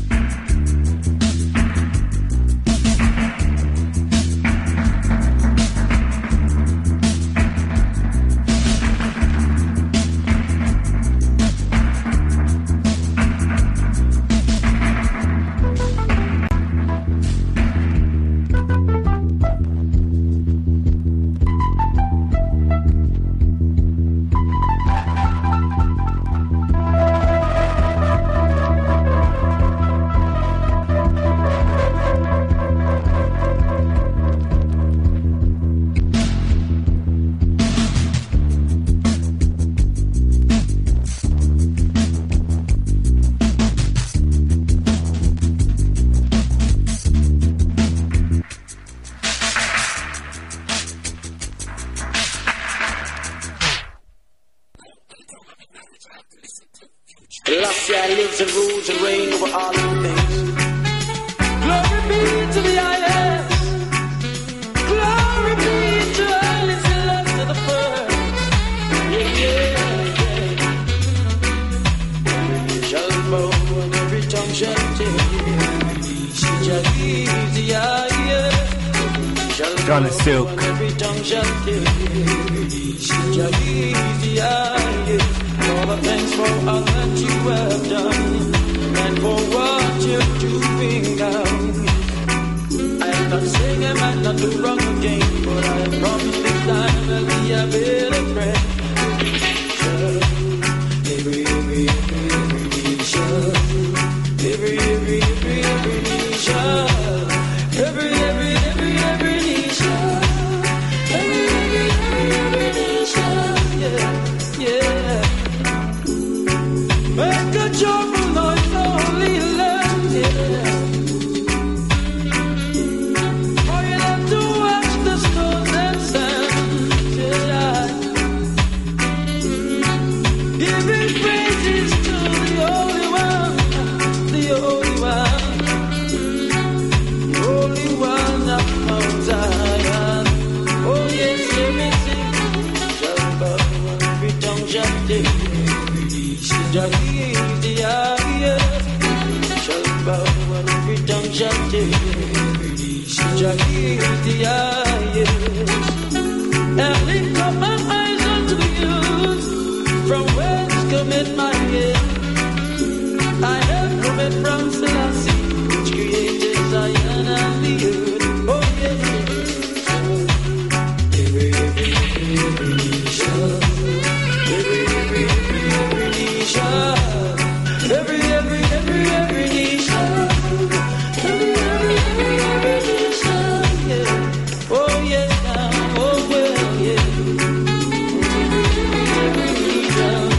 That lives and rules and reign over all of things. Glory be to the highest. Glory be to Haile Selassie the first. Yeah, yeah, yeah. Every knee shall bow and every tongue shall tell. Jah is the highest. Gun is silk. Every tongue shall tell. Jah is the highest. All the thanks for all that you have done and for what you're doing now. I am not saying I might not do wrong again, but I promise this time I'll be a better friend. Every, every, every, every nation. Every, every, every, every nation. Every, every, every, every nation. Every, every, every, every nation. Yeah, yeah. Make a joyful noise, holy land, yeah. For you have to watch the stars and sand, yeah. Jah is the highest. Shall bow and every tongue shall tell. Jah is the highest. And lift up my eyes unto the hills, from whence cometh my help. I have cometh from Selassie, which created Zion and the earth. Oh yes, every, every, every knee shall, every, every, every, every knee shall, every, every, every, every knee shall, every, every, every, every knee shall, yeah. Oh yes, now, oh well, yeah. Every knee shall.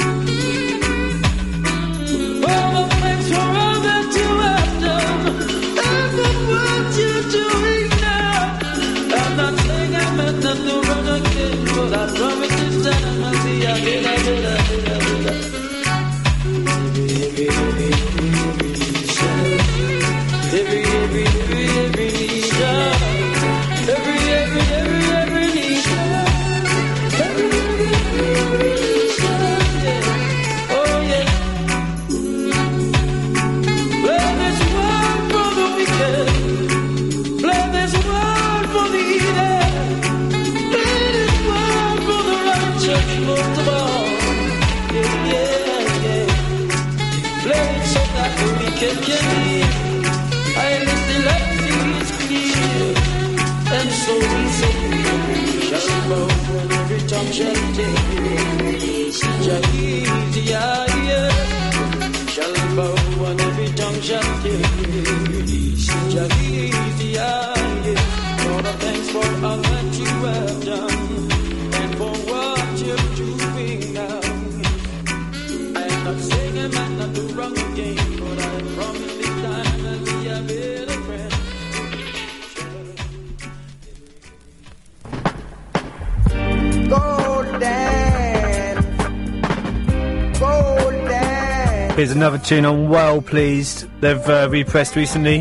Oh, thanks for all that you have done, and for what you're doing now. I'm not saying I meant not to run again, but I promise this time I'll see again, I did, I did, I did, I did. Every, every, every, every knee shall, every, every, every, every knee shall, every, every, every, every knee shall, every, every, every, every knee shall, yeah. Oh yeah. Play this world for the wicked, play this world for the heathen, play this world for the righteous most of all. Yeah, yeah, yeah. Play it so that the wicked can live. I lift the light is clear, and so we say, shall bow and every tongue shall take. Jah is the highest. Shall bow and every tongue shall take. Jah is the highest. Lord, I thanks for all that you have done, and for what you're doing now. I am not saying I might not do wrong again, but I promise this time I'll be a better friend. Golden, golden. Here's another tune on Well Pleased. They've uh, repressed recently.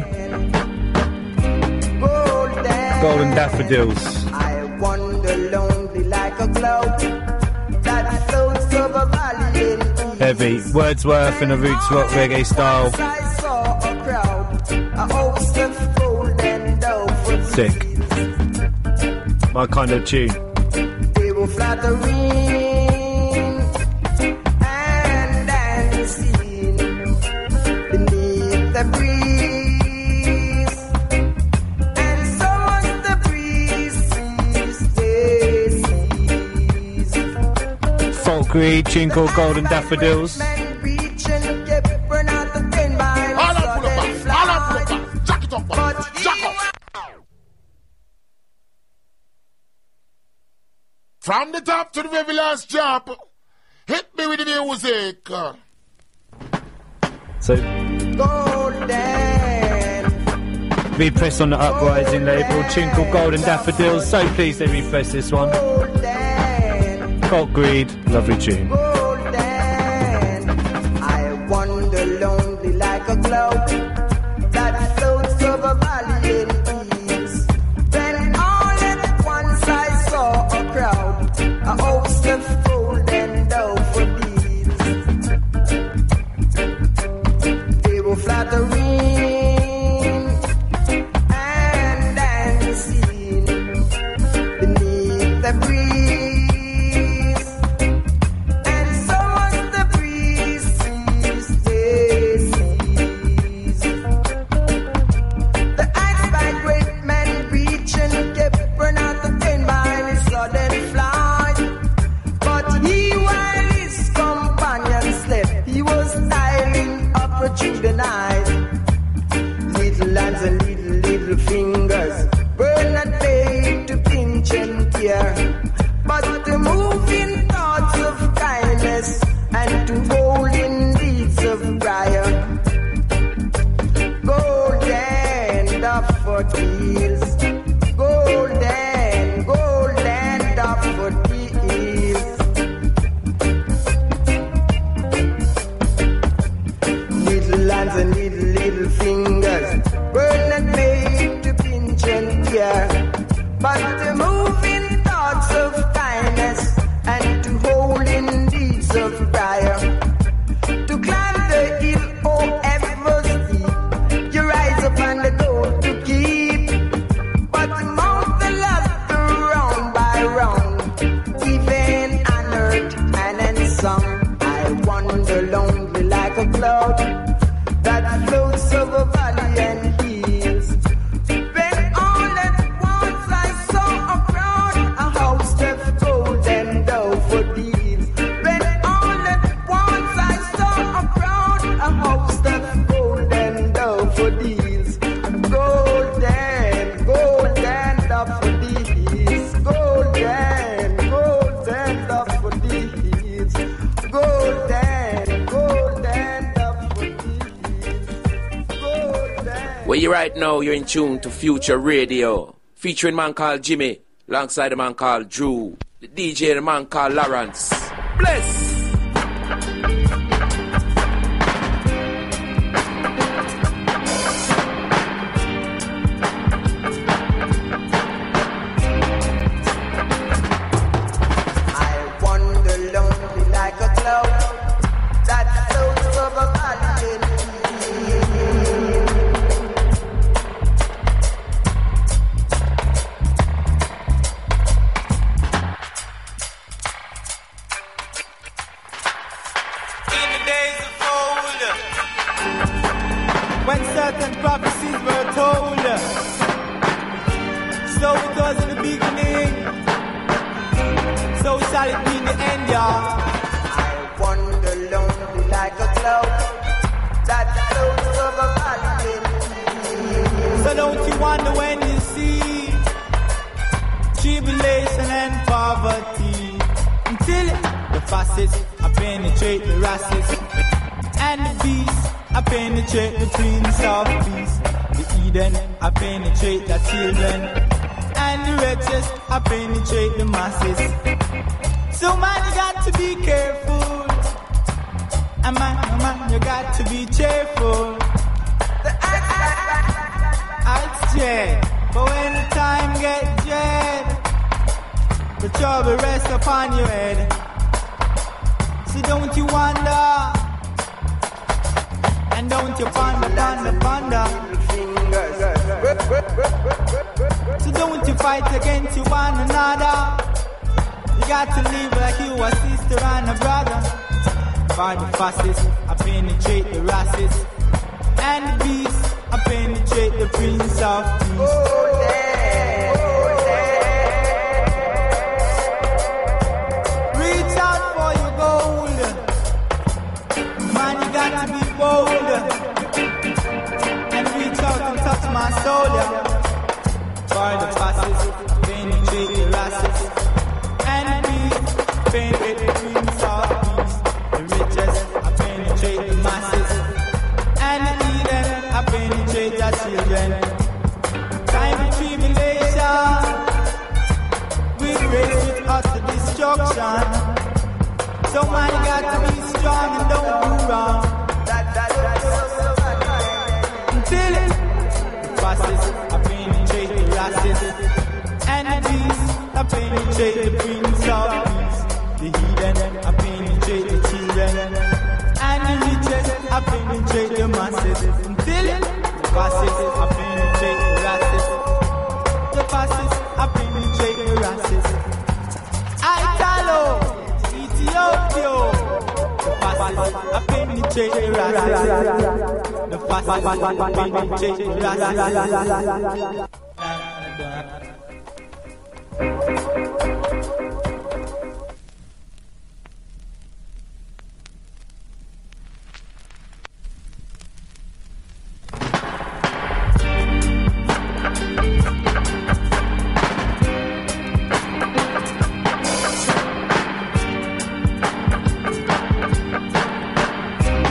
Golden Daffodils. I wander lonely like a cloud that floats over valley and Heavy. Wordsworth in a roots rock reggae style. I saw a crowd, a host of golden doves. Sick. My kind of tune. They were flattering and dancing beneath the breeze, and so was the breeze sees daisies. Folk read, tune called Golden Daffodils. From the top to the very last drop, hit me with the music. So, repress on the Uprising label, tune called Golden Daffodils. So pleased they repress this one. Folk Greed, lovely tune. I wander lonely like a cloud that floats over valley and east. Then all at once I saw a crowd, a host of golden daffodils. They were flattering and dancing beneath the breeze, and so was the breeze sees daisies. The ice by great men reaching kept not detained by his sudden flight, but he while his companion slept, he was styling up through the night. Little hands and little, little fingers were not made to pinch and tear, but to move in thoughts of kindness and to hold in deeds of prayer. Golden daffodils, golden, golden daffodils. Little hands and little, little fingers were not made to pinch and tear, but to move in thoughts of kindness and to hold in deeds of prayer. you right now, you're in tune to Future Radio. Featuring a man called Jimmy, alongside a man called Drew. The D J, the man called Lawrence. Bless!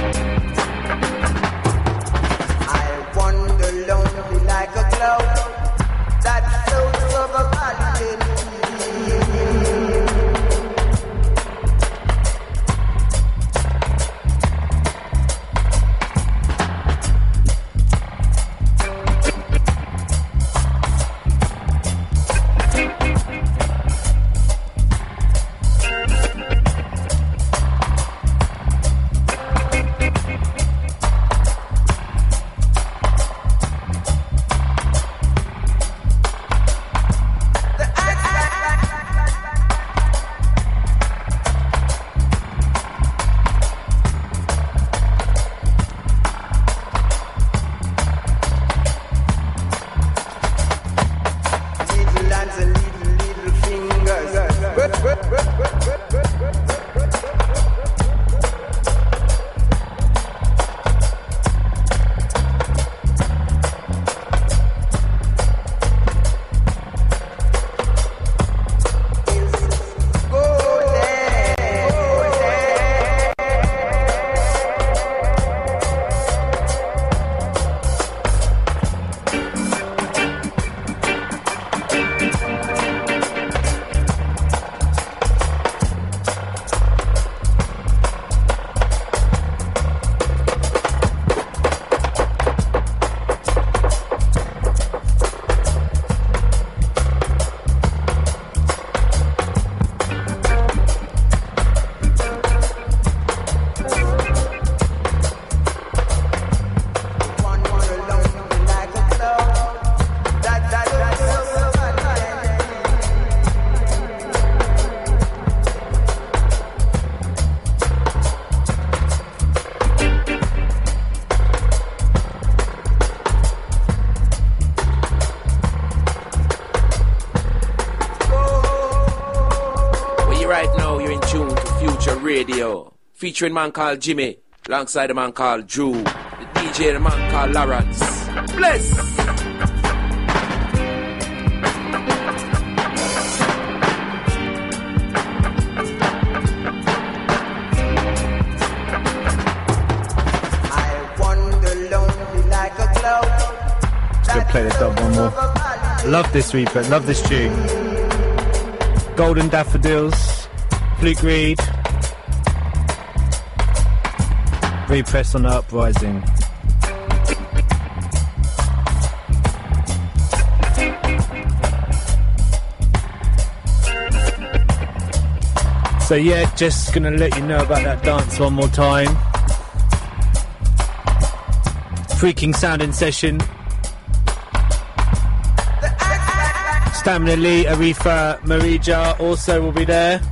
Like a cloud right now, you're in tune to Future Radio. Featuring a man called Jimmy, alongside a man called Drew, the D J, the man called Lawrence. Bless! Let's go play this up one more. Love this replay, love this tune. Golden Daffodils, Fluke Reed. Repress on the Uprising. So yeah, just gonna let you know about that dance one more time. Freaking sounding session. Stamina Lee, Aretha, Marija also will be there.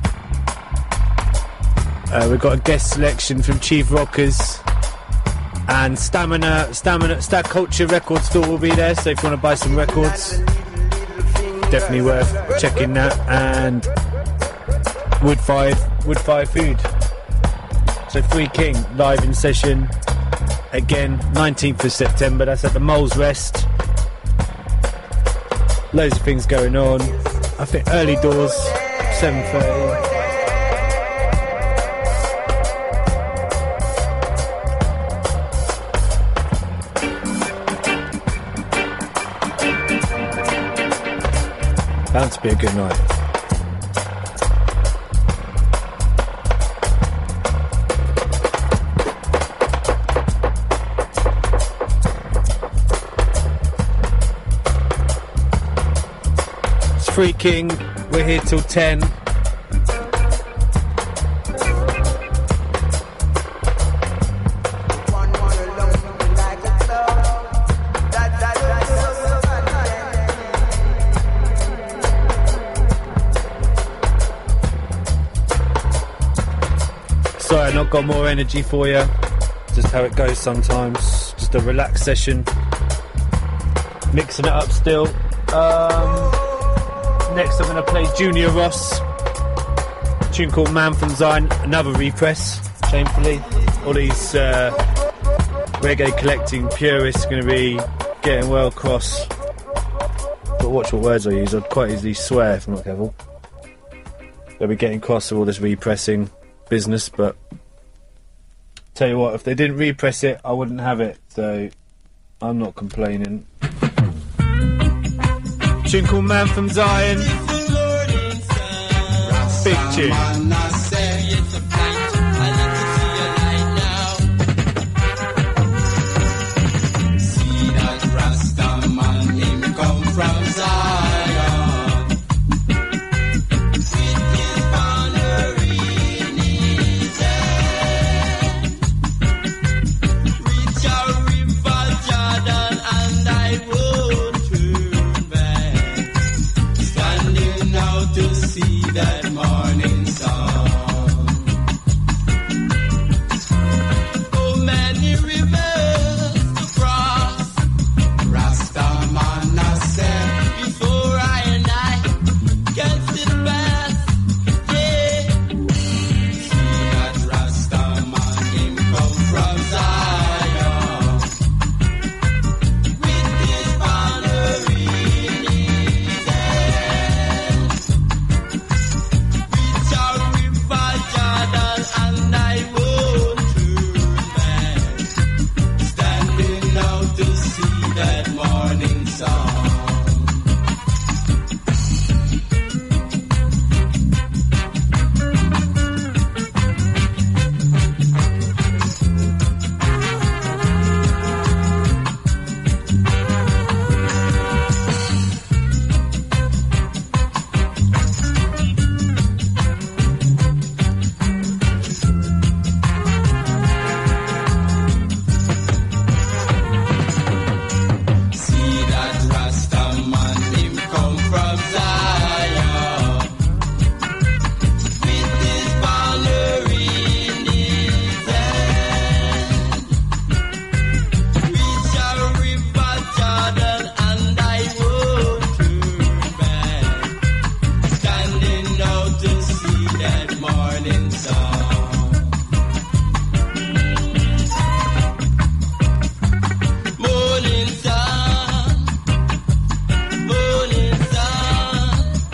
Uh, we've got a guest selection from Chief Rockers. And Stamina, Stamina, Stat Culture record store will be there, so if you want to buy some records, definitely worth checking that. And Wood Fire, Wood Fire Food. So Free King, live in session. Again, nineteenth of September, that's at the Moles Rest. Loads of things going on. I think early doors, seven thirty. Bound to be a good night. Free King, we're here till ten. Sorry, I've not got more energy for you. Just how it goes sometimes. Just a relaxed session. Mixing it up still. Um... Next I'm going to play Junior Ross, a tune called Man from Zion, another repress, shamefully. All these uh, reggae collecting purists are going to be getting well cross. But watch what words I use, I'd quite easily swear if I'm not careful. They'll be getting cross with all this repressing business, but tell you what, if they didn't repress it, I wouldn't have it, so I'm not complaining. Tune called Man from Zion. Big tune. That morning sun. see that morning sun. Morning sun, morning sun.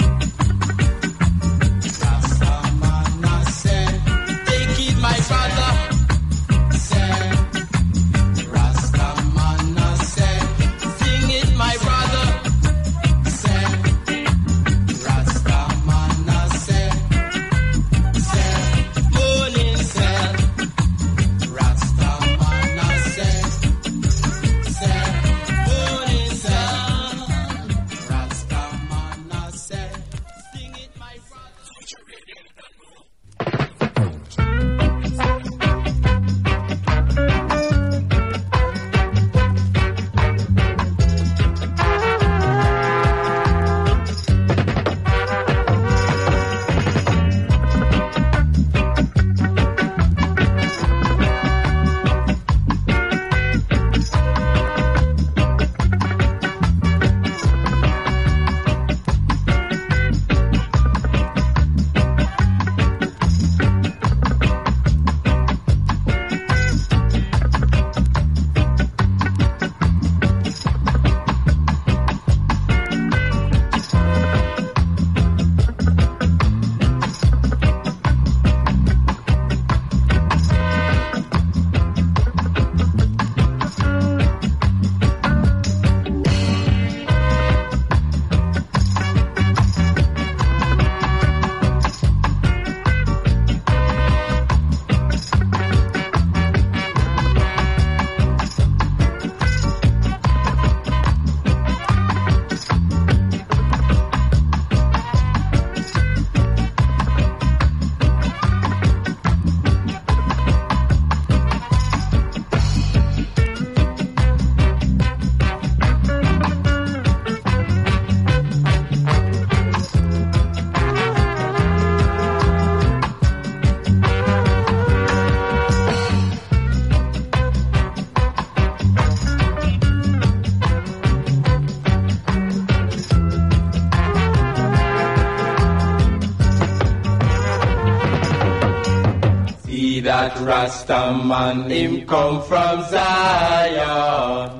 Rastaman I said, take it, my brother. Said, Rastaman I said, sing it, my brother. Said, Rastaman I said, said, morning sun. Rastaman I said. That Rastaman, him come from Zion.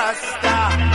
Rasta.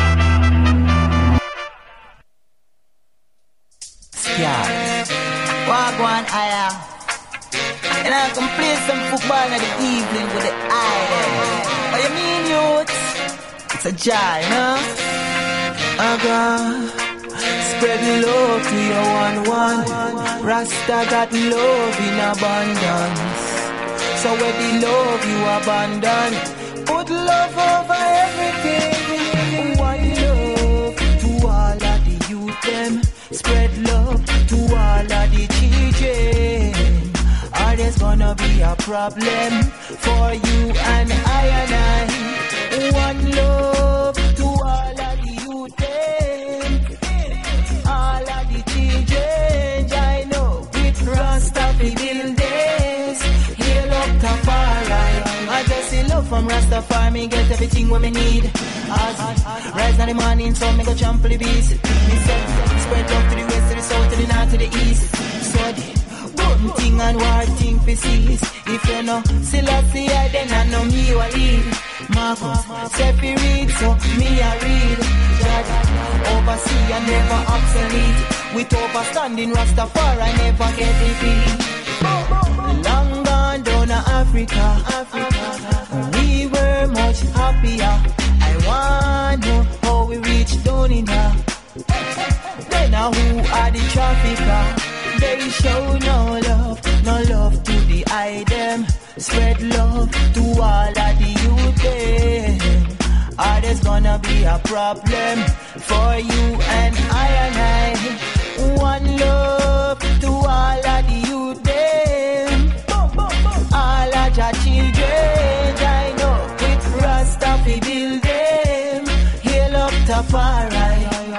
Scar. Wagwan Aya. And I can play some football in the evening with the eye. What you mean, youth? It's a jar, you know? Oh God. Spread love to your one one. Rasta got love in abundance. So where the love you abandon, put love over everything. One love to all of the youth them. Spread love to all of the children. Or there's gonna be a problem for you and I and I. One love to all of the youth them. All of the children, I know with Rasta we build this. Hail up Tafari. I just see love from Rastafari, me get everything what me need. As rise in the morning, so me go trample the beast. Me said, spread love to the west, to the south, to the north, to the east. Said, one thing and war thing for cease. If you know, still I see I then I know me you a lead. Marcus, Seppi read, so me a read. Judge, oversee and never obsolete. With overstanding Rastafari, I never get defeat. Long gone down to Africa, Africa. We were much happier. I wanna know how we reached down in her. Then now who are the trafficker? They show no love, no love to the item. Spread love to all of the youth them. Or there's gonna be a problem for you and I and I. One love to all of the youth them. All of your children, I know with Rasta we build them. Hail up Tafari.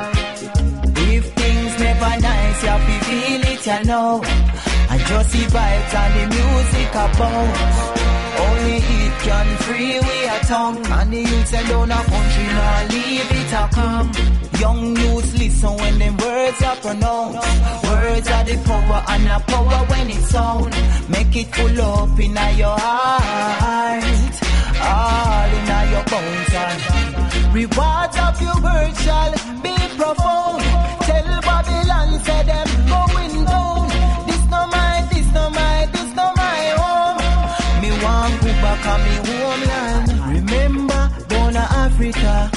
If things never nice, you have to feel it, you know. I just see vibes and the music about. Only it can free we a tongue. And the youths alone a country now leave it a come. Young youths listen when them words are pronounced. Words are the power and the power when it sound. Make it full up in your heart, all in your bones. And rewards of your words shall be profound. Tell Babylon say them going down. This no my, this no my, this no my home. Me want go back on me homeland. Remember down to Africa,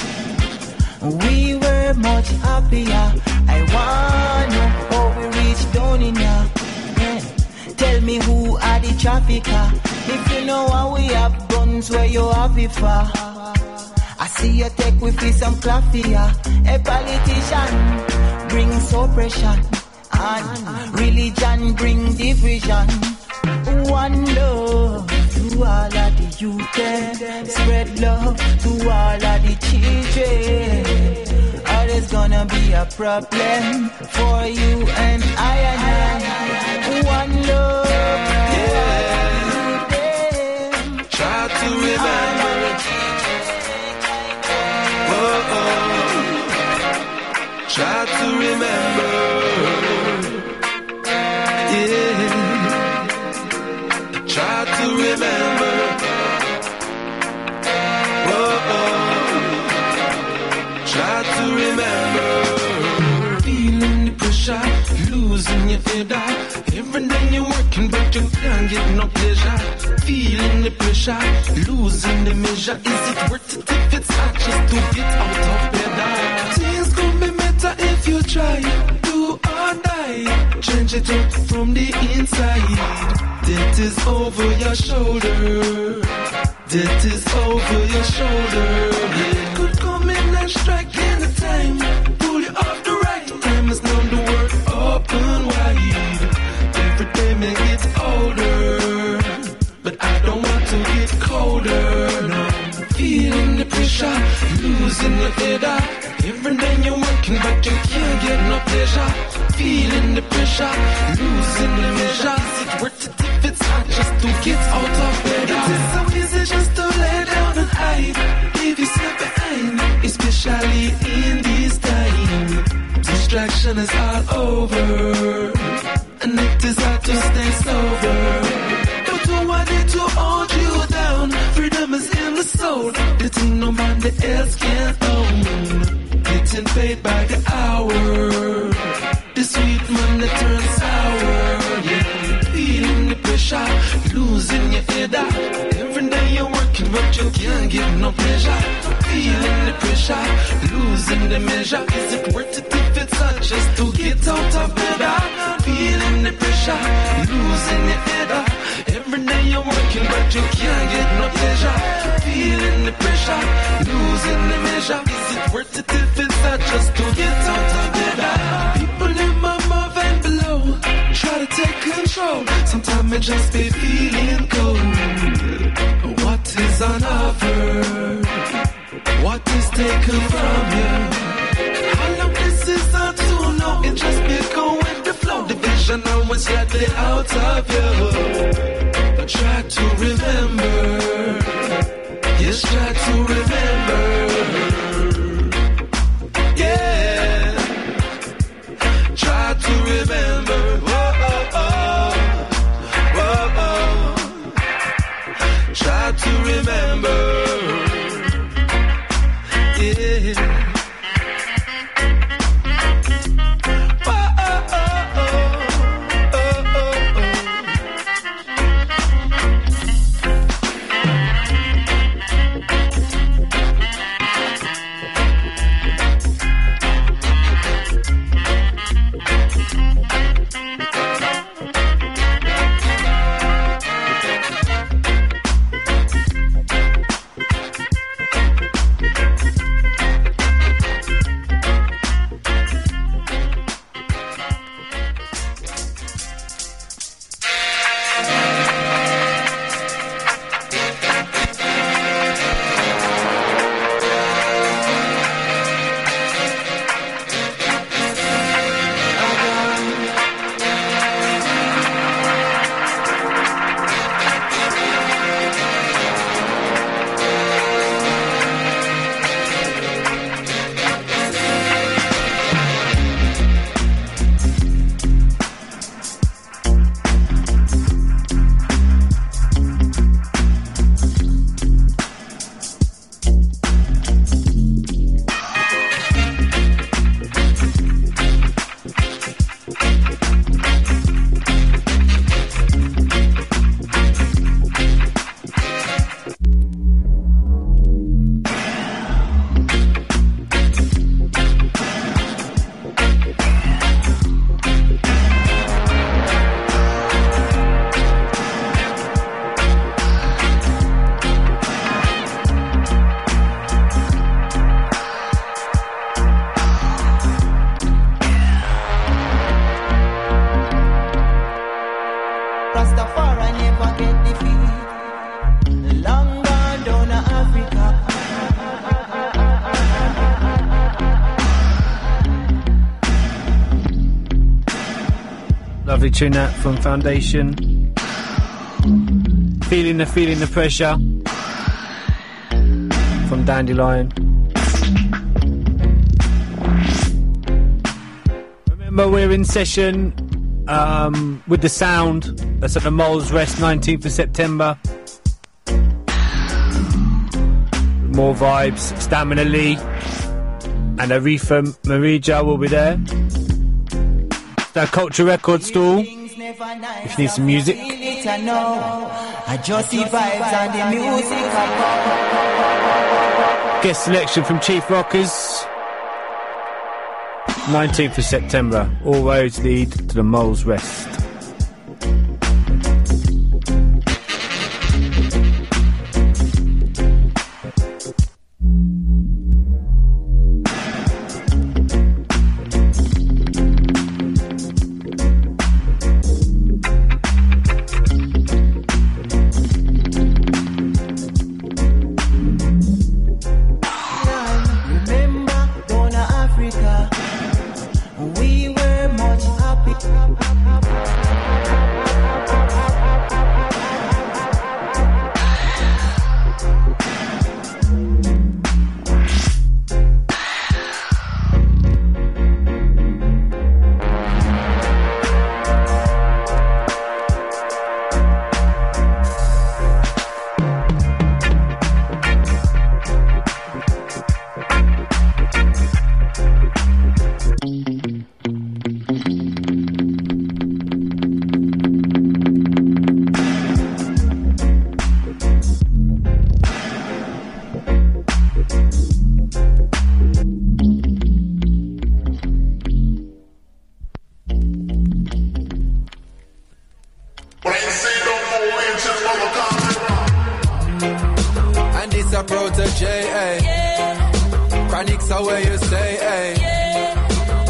we were much happier. I wanna how we reach down in ya. Yeah. Tell me who are the trafficker. If you know how we have guns, where you have it for. I see you take with me some claffia. A politician brings oppression, and religion bring division. One love to all of the youth, spread love to all of the children. Or there's gonna be a problem for you and I and I. One love to all of the youth. Try to remember. Oh, oh. Try to remember. Yeah. Try to remember. Oh, oh. Try to remember. Feeling the pressure, losing your head out. Every day you're working, but you can't get no pleasure. Feeling the pressure, losing the measure. Is it worth it if it's not just to get out of bed? Things gonna be better if you try. Do or die. Change it up from the inside. Death is over your shoulder. Death is over your shoulder. It could come in and strike any time. Pull you off the right. Time is now the world open wide. Every day man gets older, but I don't want to get colder. No. Feeling the pressure, losing your head out. Every day you're working, but you can't get no pleasure. Feeling the pressure, losing the measure. Is it worth it if it's not just to get out of bed? It is so easy just to lay down and hide. Leave yourself behind, especially in this time. Distraction is all over, and it is hard to stay sober. Don't you want it to hold you down? Freedom is in the soul. The thing nobody else can hold. getting paid by the hour. The sweet man that turns sour, yeah. Feeling the pressure, losing your head. Every day you're working, but you can't get no pleasure. Feeling the pressure, losing the measure. Is it worth it if it's not just to get out of bed? Feeling the pressure, losing your head. Every day you're working, but you can't get no pleasure. Feeling the pressure, losing the measure. Is it worth it if it's not just to get out of bed? People in my above and below try to take control. Sometimes I just be feeling cold. What is on offer? What is taken from you? How long this is not to know? It just be go with the flow. The vision always slightly out of you. But try to remember. Yes, try to remember. Yeah. Try to remember. Whoa, oh, oh. Whoa, oh. Try to remember. Yeah. Lovely tune that from Foundation. Feeling the feeling the pressure from Dandelion. Remember, we're in session um, with the Sound. That's at the Moles Rest, nineteenth of September. More vibes. Stamina Lee and Aretha Marija will be there. The Culture Record Stall. If you need some music. I just see vibes and the music. Guest selection from Chief Rockers. nineteenth of September. All roads lead to the Moles Rest. We were much happy. mix away, you say, hey. Yeah.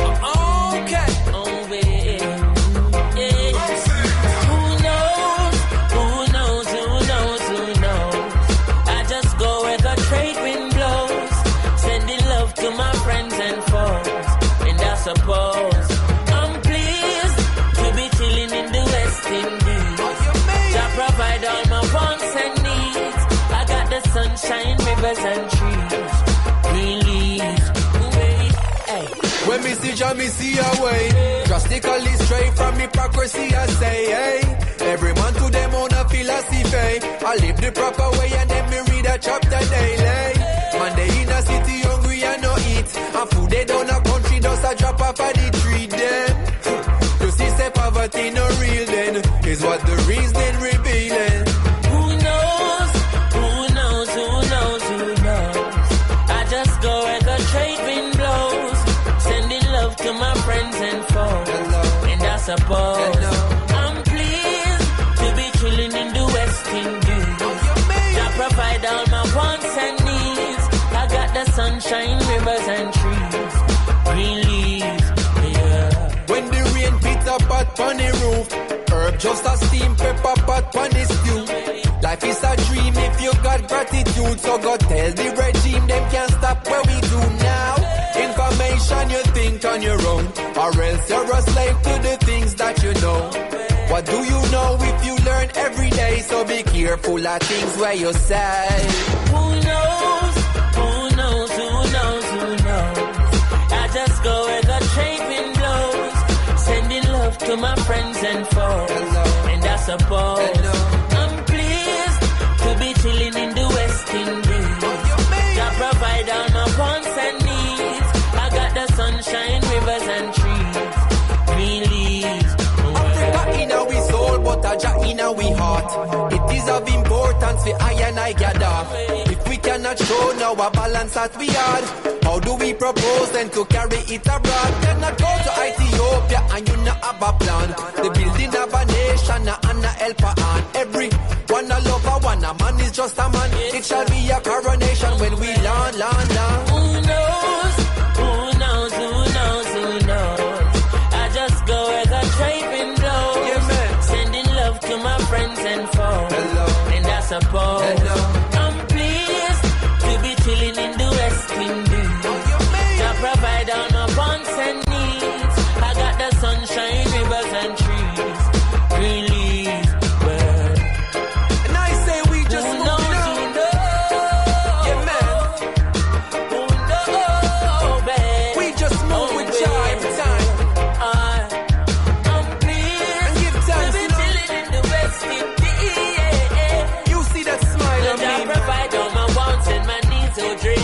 Okay. Oh, baby. Yeah. Who knows? Who knows? Who knows? Who knows? I just go where the trade wind blows, sending love to my friends and foes. And I suppose I'm pleased to be chilling in the West Indies. To provide all my wants and needs. I got the sunshine, rivers and trees. Release. Hey. When me see Jah, me see a way. Drastically straight from hypocrisy, I say, hey. Every man to them own a philosophy. I live the proper way and then me read a chapter daily. Man, they in a city hungry and no eat. And food they down a country does a drop off of the tree then. You see, say poverty no real then. Is what the reason revealing. Who knows? Who knows? Who knows? Who knows? I just go where the trade wind blows, sending love to my friends and foes. Hello. And I suppose Hello. I'm pleased to be chilling in the West Indies. I provide all my wants and needs. I got the sunshine, rivers and trees. Green leaves, yeah. When the rain beat up at on the roof, herb just a steam pepper pot on the stew. Life is a dream if you got gratitude. So go tell the regime them can't stop what we do now. Information you think on your own, or else you're a slave to the things that you know. What do you know if you learn every day? So be careful of things where you say. Who knows? Who knows? Who knows? Who knows? I just go where the trade wind blows, sending love to my friends and foes. Hello. And I suppose Hello. I'm pleased to be chilling in the West Indies. I provide all my wants and needs. I got the sunshine, rivers and trees. Green leaves. Africa in our soul, but a Jah in our heart. It is of importance for I and I gather. If we cannot show now a balance that we are, how do we propose then to carry it abroad? Cannot go to Ethiopia and you not have a plan. The building of a nation and a helper on. Every one a lover, one a man is just a man. It shall be a coronation when we land, land, land. Who knows? Who knows? Who knows? Who knows? I just go where the trade wind blows, Yeah, man. sending love to my friends and foes. Hello. And I suppose Hello. I'm pleased to be chilling in the West Indies. I provide all my wants and needs. I got the sunshine, rivers and trees. Green leaves, bird. And I say we just Who move knows? it Who on. knows? Yeah, man. Who knows, babe? We just move Oh, with Jah babe. every time. I- I'm pleased And give thanks, to be you know. chilling in the West Indies. Yeah. You see that smile on And I me. provide all my wants and my needs, oh dream.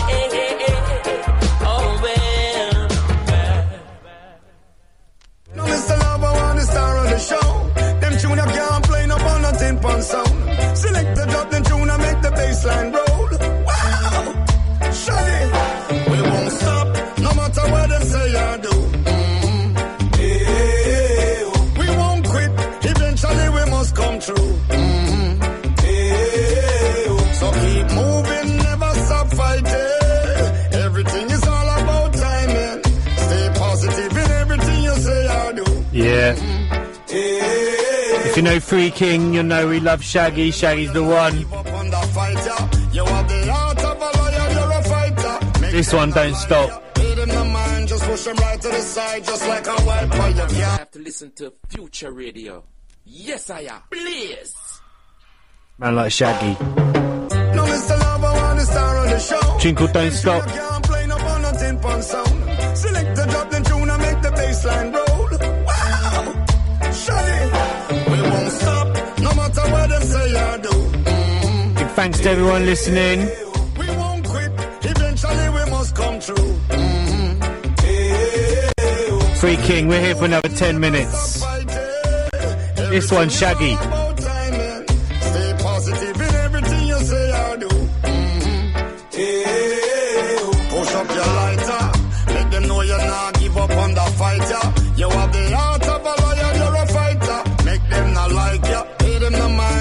Oh well, No, Mister Love, I want the star of the show. Them tune I can't play no on a tin pan sound. Select the drop, then tune I make the bassline roll. Wow, Shaggy, we won't stop, no matter what they say or do. Mm-hmm. Hey, we won't quit, eventually we must come through. Mm-hmm. Hey, so keep moving, never stop fighting. Everything is all about timing. Stay positive in everything you say or do. Yeah. Hey, If you know Free King, you'll know we love Shaggy. Shaggy's the one. up on the fighter. You have the heart of a lion, you're a fighter. Make This one don't stop. hit him the mind, just push him right to the side, just like a wild boy. You I can't have to listen to Future Radio. Yes, I am. Please. Man like Shaggy. no Mister Love, I want the star of the show. Tune called Don't Stop. You can't play no on a tin pan sound. Select the drop, then tune and make the bassline roll. Wow, Shaggy, we won't stop, no matter what they say or do. Mm-hmm. Big thanks to everyone listening. We won't quit, eventually we must come through. Mm-hmm. Hey, Free King, we're here for another ten minutes. This one, Shaggy. about timing. Stay positive in everything you say or do. Mm-hmm. Hey, push up your lighter. Let them know you're not give up on the fighter. You have the heart of a lion, you're a fighter. Make them not like you. Hit them the mind, just push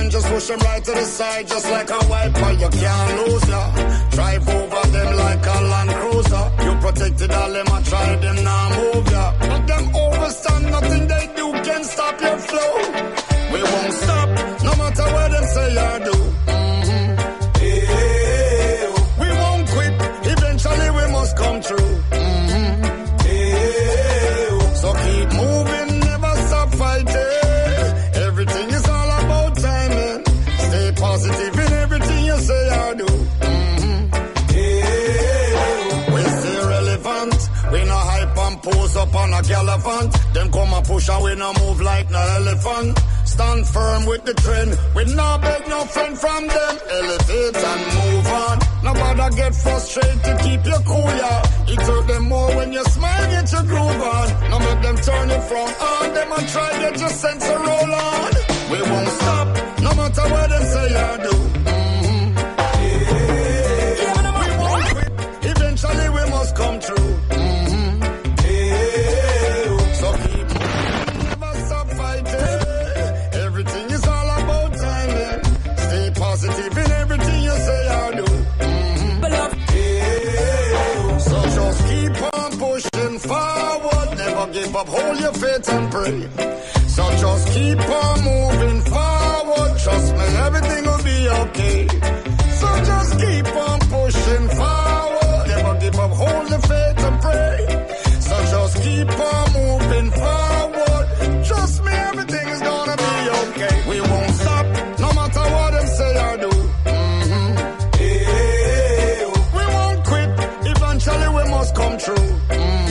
push them right to the side just like a wiper. You can't lose ya. Drive over them like a Land Cruiser. You protected all them, I try them now move ya. Let them overstand, nothing they do can stop your flow. We won't stop, no matter what them say or do. Mm-hmm. Hey, we won't quit, eventually we must come true. Mm-hmm. Hey, so keep moving, never stop fighting. Everything is all about timing. Stay positive in everything you say or do. Mm-hmm. Hey, we stay relevant. We no hype and pose up on a gallivant. Them come and push and we no move like no elephant. Stand firm with the trend. We no beg no friend from them. Elevate and move on. Nobody get frustrated. Keep your cool, yeah. It hurt them more when you smile, get your groove on. No make them turn it from on. Them and try get your sense to roll on. We won't stop, no matter what them say or do. Mm-hmm. Yeah. We won't quit. Eventually we must come true. Mm-hmm. Yeah. So keep moving, never stop fighting. Everything is all about timing. Stay positive in everything you say or do. Mm-hmm. Yeah. So just keep on pushing forward. Never give up, hold your faith and pray. So just keep on moving forward. Trust me, everything will be okay. So just keep on pushing forward. Never give up, hold the faith and pray. So just keep on moving forward. Trust me, everything is gonna be okay. We won't stop, no matter what them say or do. Mm-hmm. Yeah. We won't quit, eventually we must come true. Mm-hmm.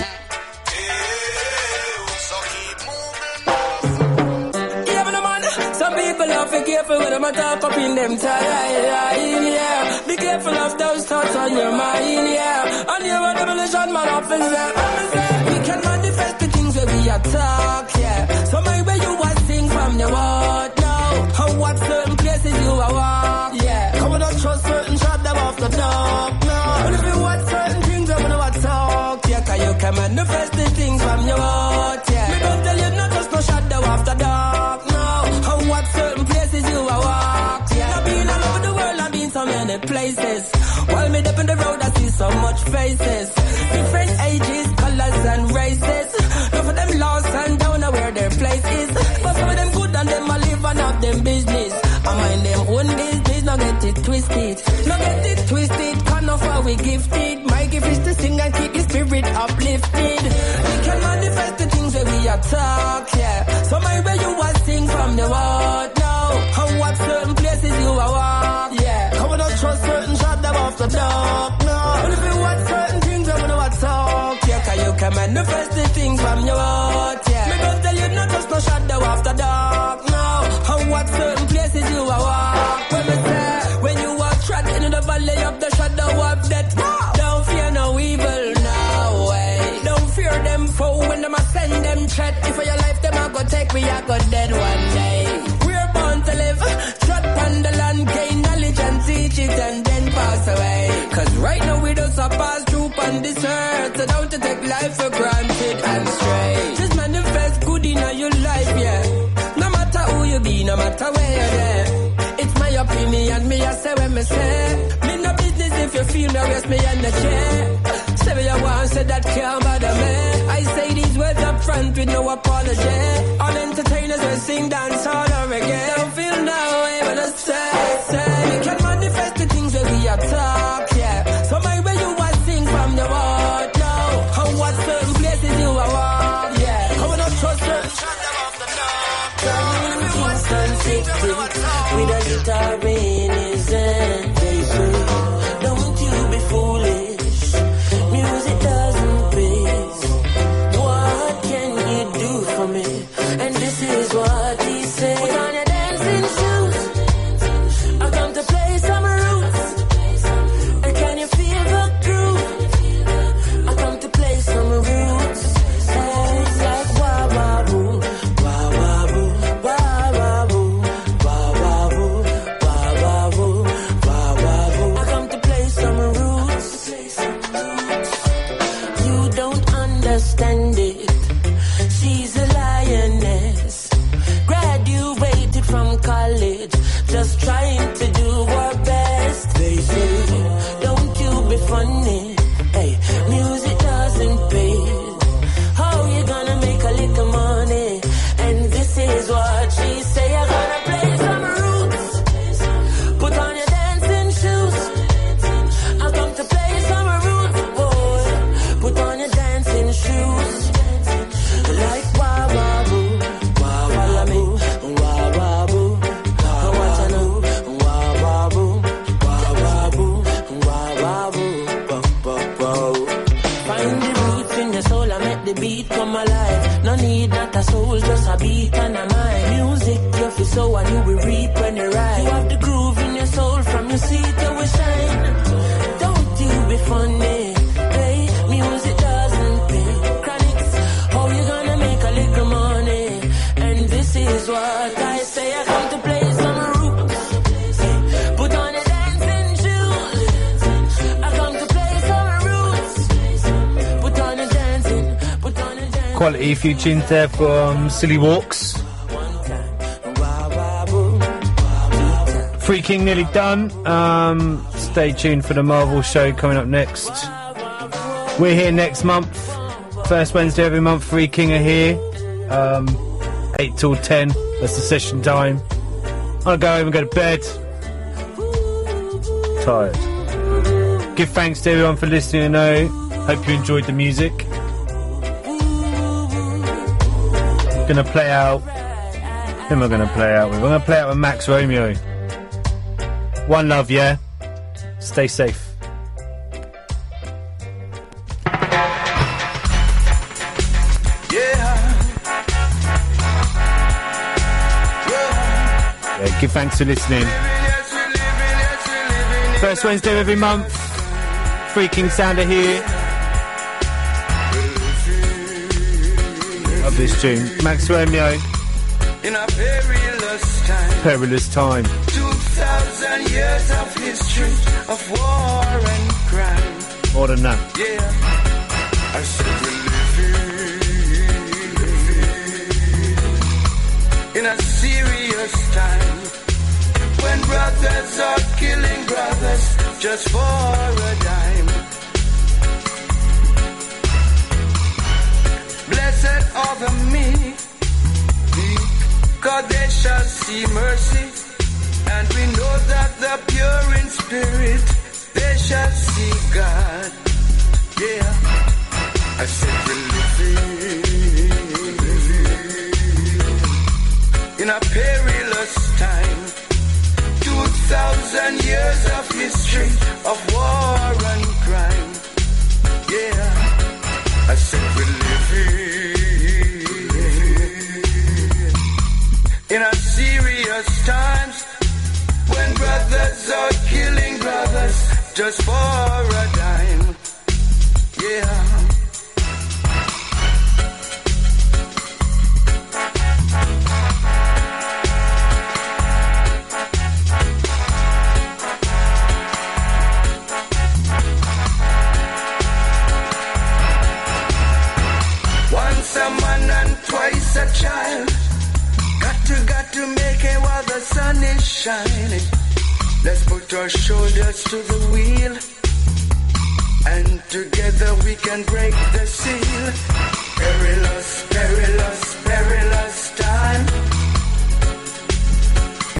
Be careful when I'm talk up in them time, yeah. Be careful of those thoughts on your mind, yeah. On your revelation, man, officer. We can manifest the things where we attack, yeah. So maybe you was sing from the word now. How what certain places you are walk, yeah. Come on, don't trust certain shot them off the dog, no. But if you want certain things, I'm gonna talk, yeah. Cause you can manifest the things from your heart, yeah. Me don't tell you not just no shot them off the dog, no. How what certain places you are walk, yeah. I've been all over the world, I've been so many places. While me up in the road, I see so much faces. Different ages, colors and races. None of them lost and don't know where their place is. But some of them good and them a live and have them business. I mind them own business, no get it twisted. No get it twisted, can't know how we gifted. My gift is to sing and keep the spirit uplifted. We can manifest the things that we attack, yeah. So my way you was sing from the word now. How what certain places you are walk, yeah. Come on, don't trust certain shot them off the dog, no. But if you want certain things, I'm gonna talk, yeah. Cause you can manifest the things from your heart, yeah. Me don't tell you not just no shot them off the dog, no. How what certain places you are walk. When me say, when you walk track into the valley of the shadow of death, don't fear no evil, no way. Don't fear them foe when them a send them threat. If for your life them a go take, we a go dead one day. We're born to live, trot on the land, gain knowledge and teach it and then pass away. Cause right now we just a pass through on this earth, so don't you take life for granted and stray. Just manifest good in your life, yeah. No matter who you be, no matter where you're there. It's my opinion, me I say when me say. Me no business if you feel me, rest me on the chair. Say what you want, say that can't bother me. I say these words up front with no apology. All entertainers will sing, dance all over again. Don't feel no way when I say, say. We can manifest the things that we attack, yeah. So my way you was sing from the heart now. How what certain places you are walk, yeah. Come on, don't trust certain shot them off the dog. With a guitar in his hand, they say, don't you be foolish. Music doesn't pay. What can you do for me? And this is what he said. Put on your dancing shoes. I come to play some roots. And can you feel the groove? I come to play some roots. Sounds like wah wah boo, wah wah boo, wah wah boo, wah wah boo, wah wah boo, wah wah boo. I come to play some roots. You don't understand it. She's a lioness, graduated from college, just try the beat come alive. No need not a soul, just a beat and a mind. Music, you feel so and you will reap when you ride. You have the groove in your soul from your seat to we shine. Don't you be funny, hey, music doesn't pay. Chronics, how you gonna make a little money? And this is what I say, I come to play some roots. Put on your dancing shoes. I come to play some roots. Put on your dancing, put on your dancing. Quality few tunes there from Silly Walks. Free King nearly done. Um, stay tuned for the Marvel show coming up next. We're here next month. First Wednesday every month, Free King are here. Um, eight till ten. That's the session time. I'll go home and go to bed. Tired. Give thanks to everyone for listening. I know. Hope you enjoyed the music. Gonna play out. Who am I gonna play out with? I'm gonna play out with Max Romeo. One love, yeah? Stay safe. Yeah. Yeah, give thanks for listening. First Wednesday of every month. Free King Sounder here. Love this tune. Max Romeo. In a perilous time. Perilous time. Two thousand years of history of war and crime. More than that. Yeah. I said we're living in a serious time when brothers are killing brothers just for a dime. Blessed are the meek, God they shall see mercy, and we know that the pure in spirit they shall see God. Yeah, I said we're living in a perilous time. Two thousand years of history of war and crime. Yeah, I said we're living in a serious times when brothers are killing brothers just for a dime. Yeah. Once a man and twice a child. Got to, got to make it while the sun is shining. Let's put our shoulders to the wheel, and together we can break the seal. Perilous, perilous